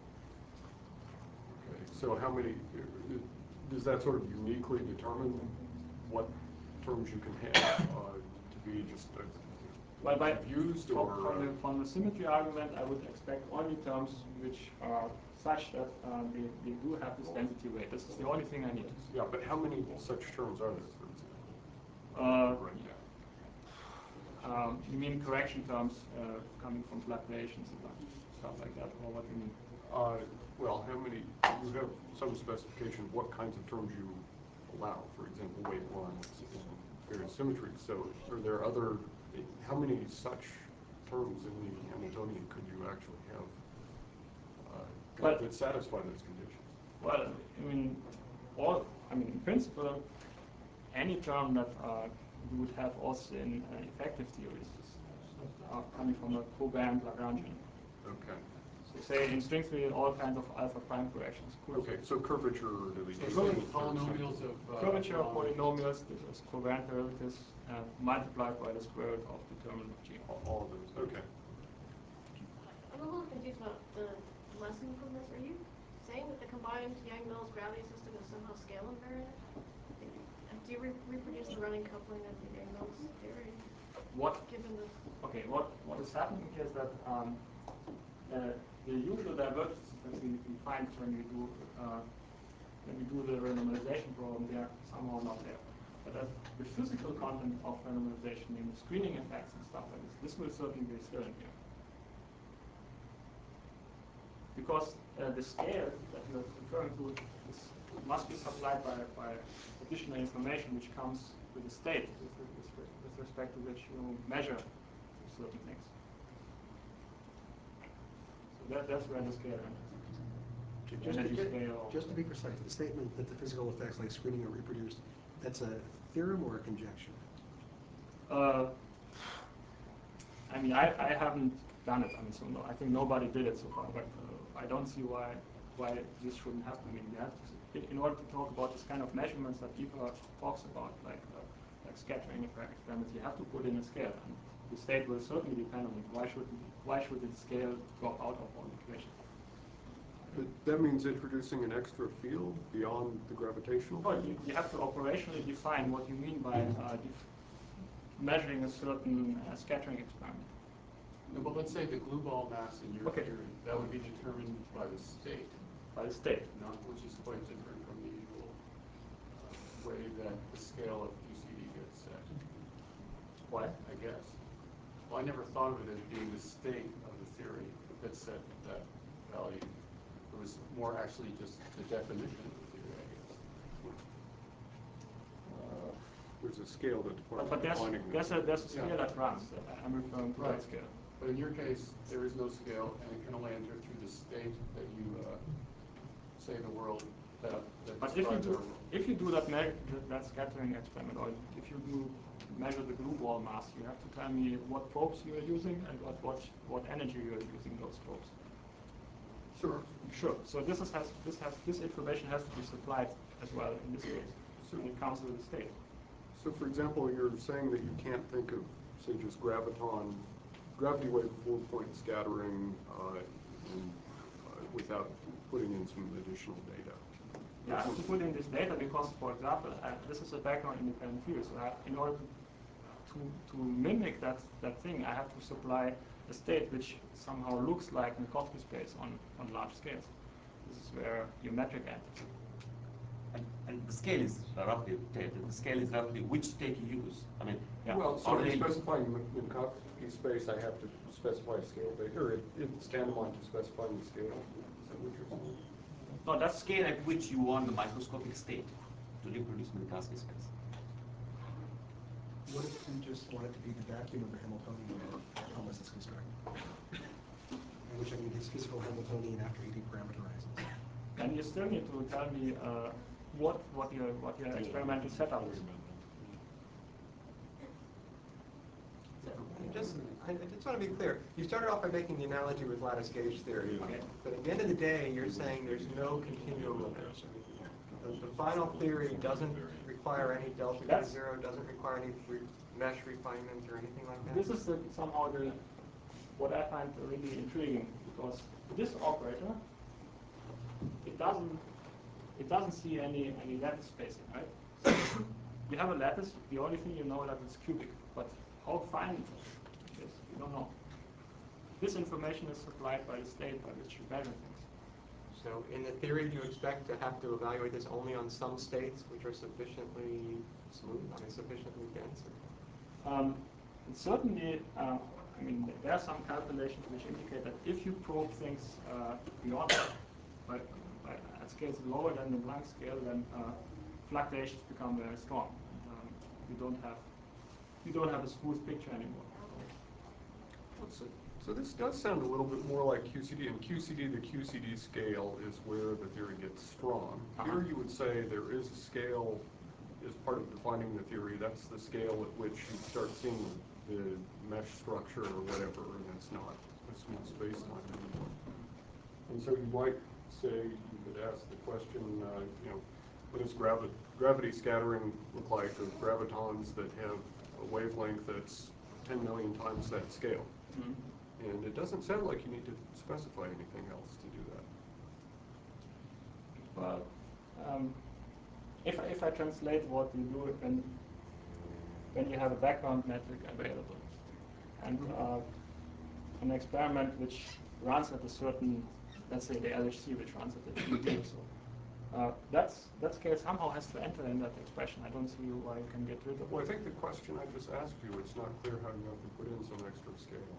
Okay, so how many, does that sort of uniquely determine what terms you can have uh, to be just a Well, by used from, or? from, the, from the symmetry argument, I would expect only terms which are such that uh, they, they do have this density weight. This is the only thing I need. Yeah, but how many such terms are there, for example? Uh, right now. Um, you mean correction terms uh, coming from fluctuations and stuff like that, or what do you mean? Uh, well, how many, you have some specification of what kinds of terms you allow, for example, weight lines and various symmetries. So are there other, how many such terms in the Hamiltonian could you actually have uh, But, that satisfy those conditions? Well, I mean, all, I mean, in principle, any term that uh, you would have also in uh, effective theories is uh, coming from a covariant Lagrangian. Okay. So say in string theory, all kinds of alpha prime corrections. Okay, so curvature to the So polynomials of uh, curvature of polynomials, this is covariant derivatives uh, multiplied by the square root of determinant of G. All of those. Okay. I'm a little confused about the lesson from this. Are you saying that the combined Yang-Mills gravity system is somehow scale invariant? Do you re reproduce the running coupling of the Yang-Mills theory? What? Given the Okay. What what is happening here is that um, uh, the usual divergences that we, we find when we do uh, when we do the renormalization problem, they are somehow not there. But as the physical content of renormalization, namely screening effects and stuff like this, this will certainly be still in here. Because uh, the scale that you're referring to is, must be supplied by, by additional information which comes with the state with, with, with respect to which you measure certain things. So that, that's where the scale enters. Just, Energy to, scale. just to be precise, the statement that the physical effects like screening are reproduced, that's a theorem or a conjecture? Uh, I mean, I, I haven't done it. I mean, so no, I think nobody did it so far, but uh, I don't see why why this shouldn't happen. I mean, you have to, in order to talk about this kind of measurements that Eva talks about, like uh, like scattering experiments, you have to put in a scale, and the state will certainly depend on it. Why should why should the scale drop out of all equations? But that means introducing an extra field beyond the gravitational Well, field? you, you have to operationally define what you mean by uh, measuring a certain uh, scattering experiment. No, but let's say the glue ball mass in your Okay. theory, that would be determined by the state. By the state. Not, which is quite different from the usual uh, way that the scale of Q C D gets set. Why? I guess. Well, I never thought of it as being the state of the theory that set that value. It was more actually just the definition of the theory, I guess. Uh, There's a scale that but, but there's, there's, a, there's a scale Yeah. that runs. I'm referring to Right. that scale. But in your case, there is no scale, and it can only enter through the state that you uh, say the world that, that But if you describes our do world. if you do that me- that scattering experiment, or if you do measure the glue ball mass, you have to tell me what probes you are using and what what what energy you are using those probes. Sure. Sure. So this is, has this has this information has to be supplied as well in this case. So it comes with the state. So, for example, you're saying that you can't think of, say, just graviton, gravity wave four-point scattering uh, in, uh, without putting in some additional data. Yeah, I have to put in this data because, for example, uh, this is a background independent field. So I, in order to, to to mimic that that thing, I have to supply a state which somehow looks like Minkowski space on on large scales. This is where your metric enters. And, and the scale is roughly, the scale is roughly which state you use. I mean, Yeah. Well, so already- in specifying Minkowski space, I have to specify a scale data, or it, it's tantamount to specifying the scale. Is that what you're saying? no, that's scale at which you want the microscopic state to reproduce Minkowski space. What if you just want it to be the vacuum of the Hamiltonian that Thomas is constructing? In which I can get physical Hamiltonian after he deparameterizes. And you still need to tell me uh, what what your what your experimental setup is. Just, I I just want to be clear. You started off by making the analogy with lattice gauge theory, Okay. but at the end of the day, you're saying there's no continuum limit. The, the final theory doesn't require any delta to That's- zero, doesn't require any re mesh refinement or anything like that. This is the, somehow the what I find really intriguing, because this operator, it doesn't it doesn't see any any lattice spacing, right? So you have a lattice. The only thing you know that it's cubic, but how fine We don't know. This information is supplied by the state by which you measure things. So in the theory, do you expect to have to evaluate this only on some states which are sufficiently smooth, I mean sufficiently dense? Um, and certainly, uh, I mean, there are some calculations which indicate that if you probe things uh, beyond, by, by, at scales lower than the Planck scale, then uh, fluctuations become very strong. Um, you don't have you don't have a smooth picture anymore. Let's see. So this does sound a little bit more like Q C D. In Q C D, the Q C D scale is where the theory gets strong. Uh-huh. Here you would say there is a scale as part of defining the theory. That's the scale at which you start seeing the mesh structure or whatever, and it's not a smooth space-time anymore. And so you might say, you could ask the question, uh, you know, what does gravi gravity scattering look like of gravitons that have a wavelength that's ten million times that scale? Mm-hmm. And it doesn't sound like you need to specify anything else to do that. Well, um, if, I, if I translate what you do when, when you have a background metric available, and uh, an experiment which runs at a certain, let's say the L H C, which runs at the T V or so, uh, that's, that scale somehow has to enter in that expression. I don't see why you can get rid of it. Well, I think the question I just asked you, it's not clear how you have to put in some extra scale.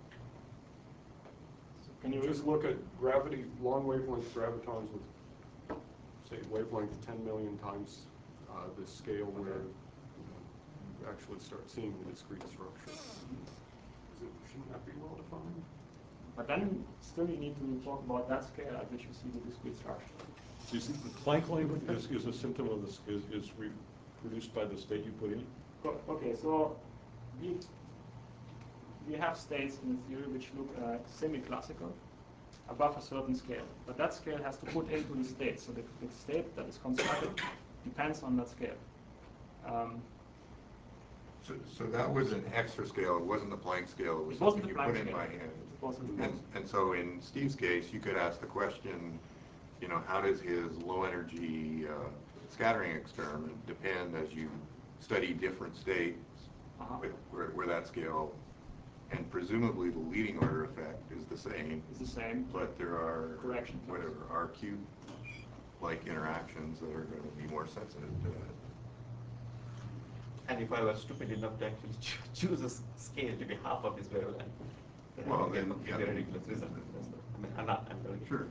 Can you just look at gravity, long wavelength gravitons with, say, wavelength ten million times uh, this scale where you actually start seeing the discrete structure? Is it, shouldn't that be well defined? But then still you need to talk about that scale at which you see the discrete structure. You see, the Planck language is, is a symptom of this, is, is reproduced by the state you put in? Okay, so we, we have states in the theory which look uh, semi-classical above a certain scale. But that scale has to put into the state. So the, the state that is constructed depends on that scale. Um, So, so that was an extra scale, it wasn't the Planck scale, it was It wasn't something you the Planck put in scale. by hand. It wasn't the And, and so in Steve's case, you could ask the question, you know, how does his low energy uh, scattering experiment depend as you study different states uh-huh. with, where, where that scale, and presumably the leading order effect is the same. It's the same. But there are, correction whatever, R Q-like interactions that are going to be more sensitive to that. And if I was stupid enough to actually cho choose a scale to be half of this wavelength, then Well, I would get then, a yeah, then- ridiculous result. That's the, I mean, I'm not, I'm not Sure.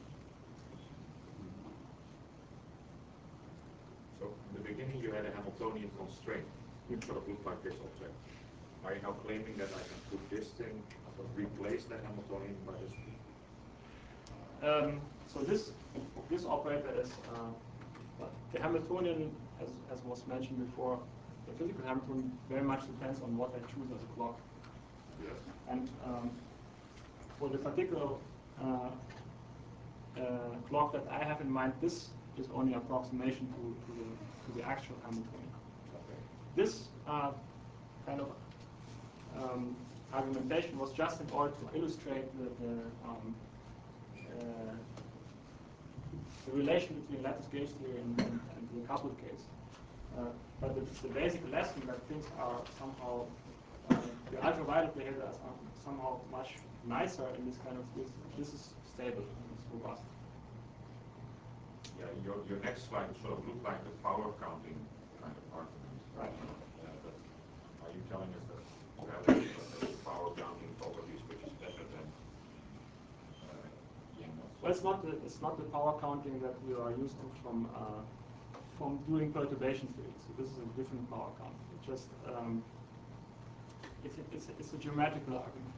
So in the beginning you had a Hamiltonian constraint, which sort of looked like this object. Are you now claiming that I can put this thing, sort of replace that Hamiltonian by this thing? Um, so this this operator is uh, the Hamiltonian, as, as was mentioned before. The physical Hamiltonian very much depends on what I choose as a clock. Yes. And um, for the particular uh, uh, clock that I have in mind, this is only approximation to, to, the, to the actual Hamiltonian. Okay. This uh, kind of um, argumentation was just in order to illustrate the, the, um, uh, the relation between lattice gauge theory and, and, and the coupled case. Uh, but the, the basic lesson that things are somehow, uh, the ultraviolet behavior is somehow much nicer in this kind of, this, this is stable, it's robust. Yeah, your, your next slide sort of looked like the power counting kind of argument. Right. Uh, but are you telling us that you have a, a power counting properties which is better than uh, Yang Mills? Well, it's not the it's not the power counting that we are used to from uh, from doing perturbation theory. So this is a different power counting. It's just um, it's a, it's a, it's a geometrical argument.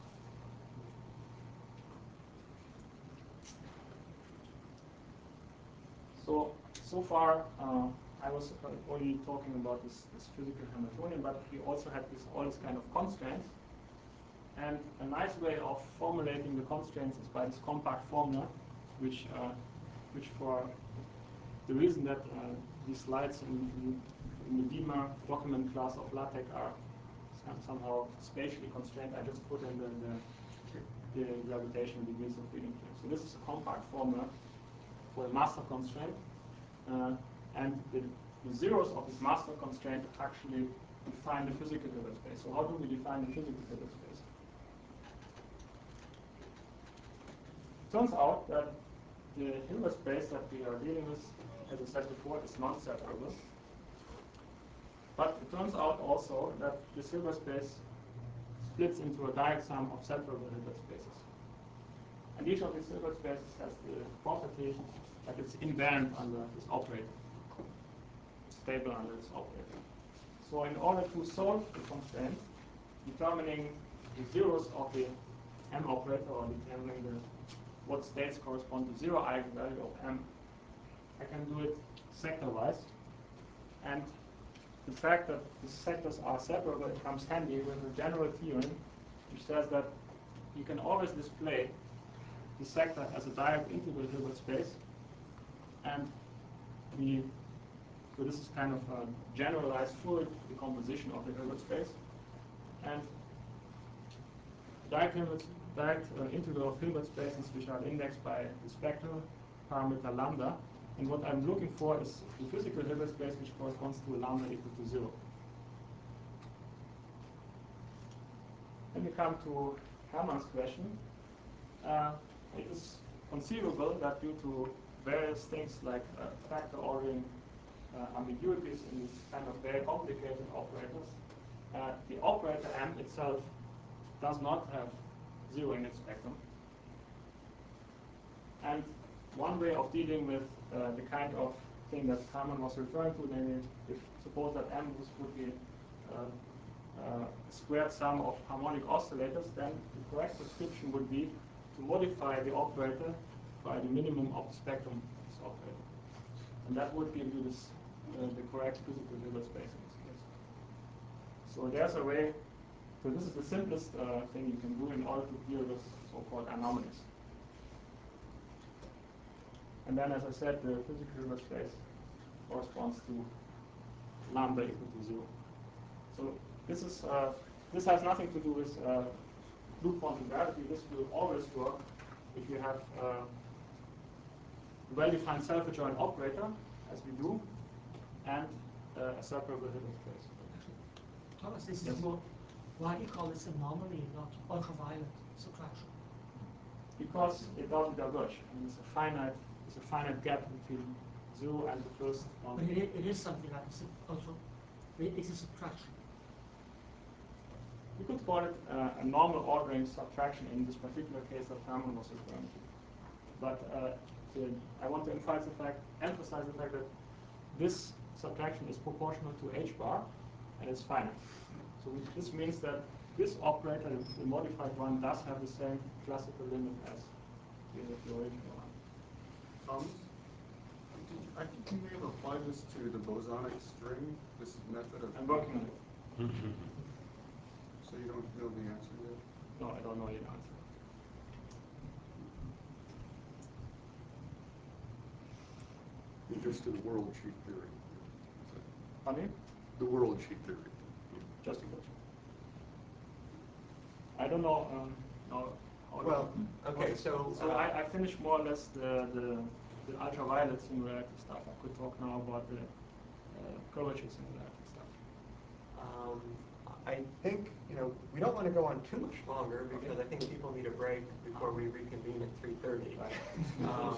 So so far uh, I was only talking about this, this physical Hamiltonian, but we also had this all this kind of constraints. And a nice way of formulating the constraints is by this compact formula, which uh, which for the reason that uh, these slides in, in, in the Beamer document class of LaTeX are some, somehow spatially constrained, I just put in the, the, the gravitational degrees of freedom here. So this is a compact formula for the master constraint, uh, and the, the zeros of this master constraint actually define the physical Hilbert space. So how do we define the physical Hilbert space? turns out that the Hilbert space that we are dealing with, as I said before, is non-separable. But it turns out also that this Hilbert space splits into a direct sum of separable Hilbert spaces. And each of these Hilbert spaces has the property that it's invariant under this operator, stable under this operator. So in order to solve the constraint, determining the zeros of the M operator, or determining the, what states correspond to zero eigenvalue of M, I can do it sector-wise. And the fact that the sectors are separable, it comes handy with a general theorem which says that you can always display the sector as a direct integral Hilbert space, and the so this is kind of a generalized full decomposition of the Hilbert space, and direct, Hilbert, direct uh, integral of Hilbert spaces which are indexed by the spectral parameter lambda, and what I'm looking for is the physical Hilbert space which corresponds to lambda equal to zero. Then we come to Hermann's question. Uh, it is conceivable that due to various things like uh, factor ordering uh, ambiguities in these kind of very complicated operators, uh, the operator M itself does not have zero in its spectrum. And one way of dealing with uh, the kind of thing that Hermann was referring to, namely, if suppose that M would be uh, uh, a squared sum of harmonic oscillators, then the correct prescription would be to modify the operator by the minimum of the spectrum of this operator. And that would give you this, uh, the correct physical Hilbert space in this case. So there's a way, so this is the simplest uh, thing you can do in order to deal with so-called anomalies. And then, as I said, the physical Hilbert space corresponds to lambda equal to zero. So this is uh, this has nothing to do with uh, loop quantum gravity. This will always work if you have uh, a well-defined self-adjoint operator, as we do, and uh, a separable Hilbert space. Thomas, this Yes. is more, why do you call this anomaly, not ultraviolet subtraction? Because it doesn't diverge. I mean, it's a finite, it's a finite gap between zero and the first one. But it, it is something like a sub, also, it, it's a subtraction. You could call it uh, a normal ordering subtraction in this particular case that Hermann was referring to. But uh, the, I want to emphasize the fact, emphasize the fact that this subtraction is proportional to h bar, and it's finite. So this means that this operator, the modified one, does have the same classical limit as the, the original one. Thomas, I think you may have applied this to the bosonic string, this method of... I'm working on it. So you don't know the answer yet? No, I don't know the answer. You're just in world sheet theory. Pardon me? The world sheet theory. Just a question. I don't know. Um, no, how Well, okay, so, so uh, I, I finished more or less the, the, the ultraviolet singularity stuff. I could talk now about the uh, curvature singularity stuff. Um, I think, you know, we don't want to go on too much longer because I think people need a break before we reconvene at three thirty. Um,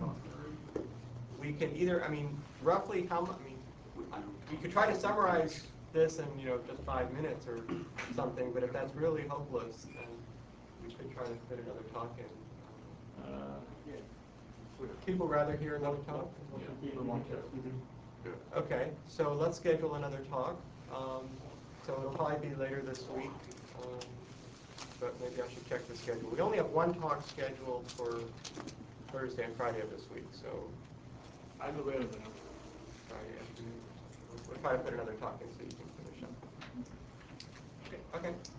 we can either, I mean, roughly how much, I mean, we, we could try to summarize this in, you know, just five minutes or something, but if that's really hopeless, then we could try to fit another talk in. Uh, yeah. Would people rather hear another talk? What do people want to? Okay, so let's schedule another talk. Um, so it'll probably be later this week, um, but maybe I should check the schedule. We only have one talk scheduled for Thursday and Friday of this week, so I'm available. Friday afternoon. We'll try to put another talk in so you can finish up. Okay. Okay.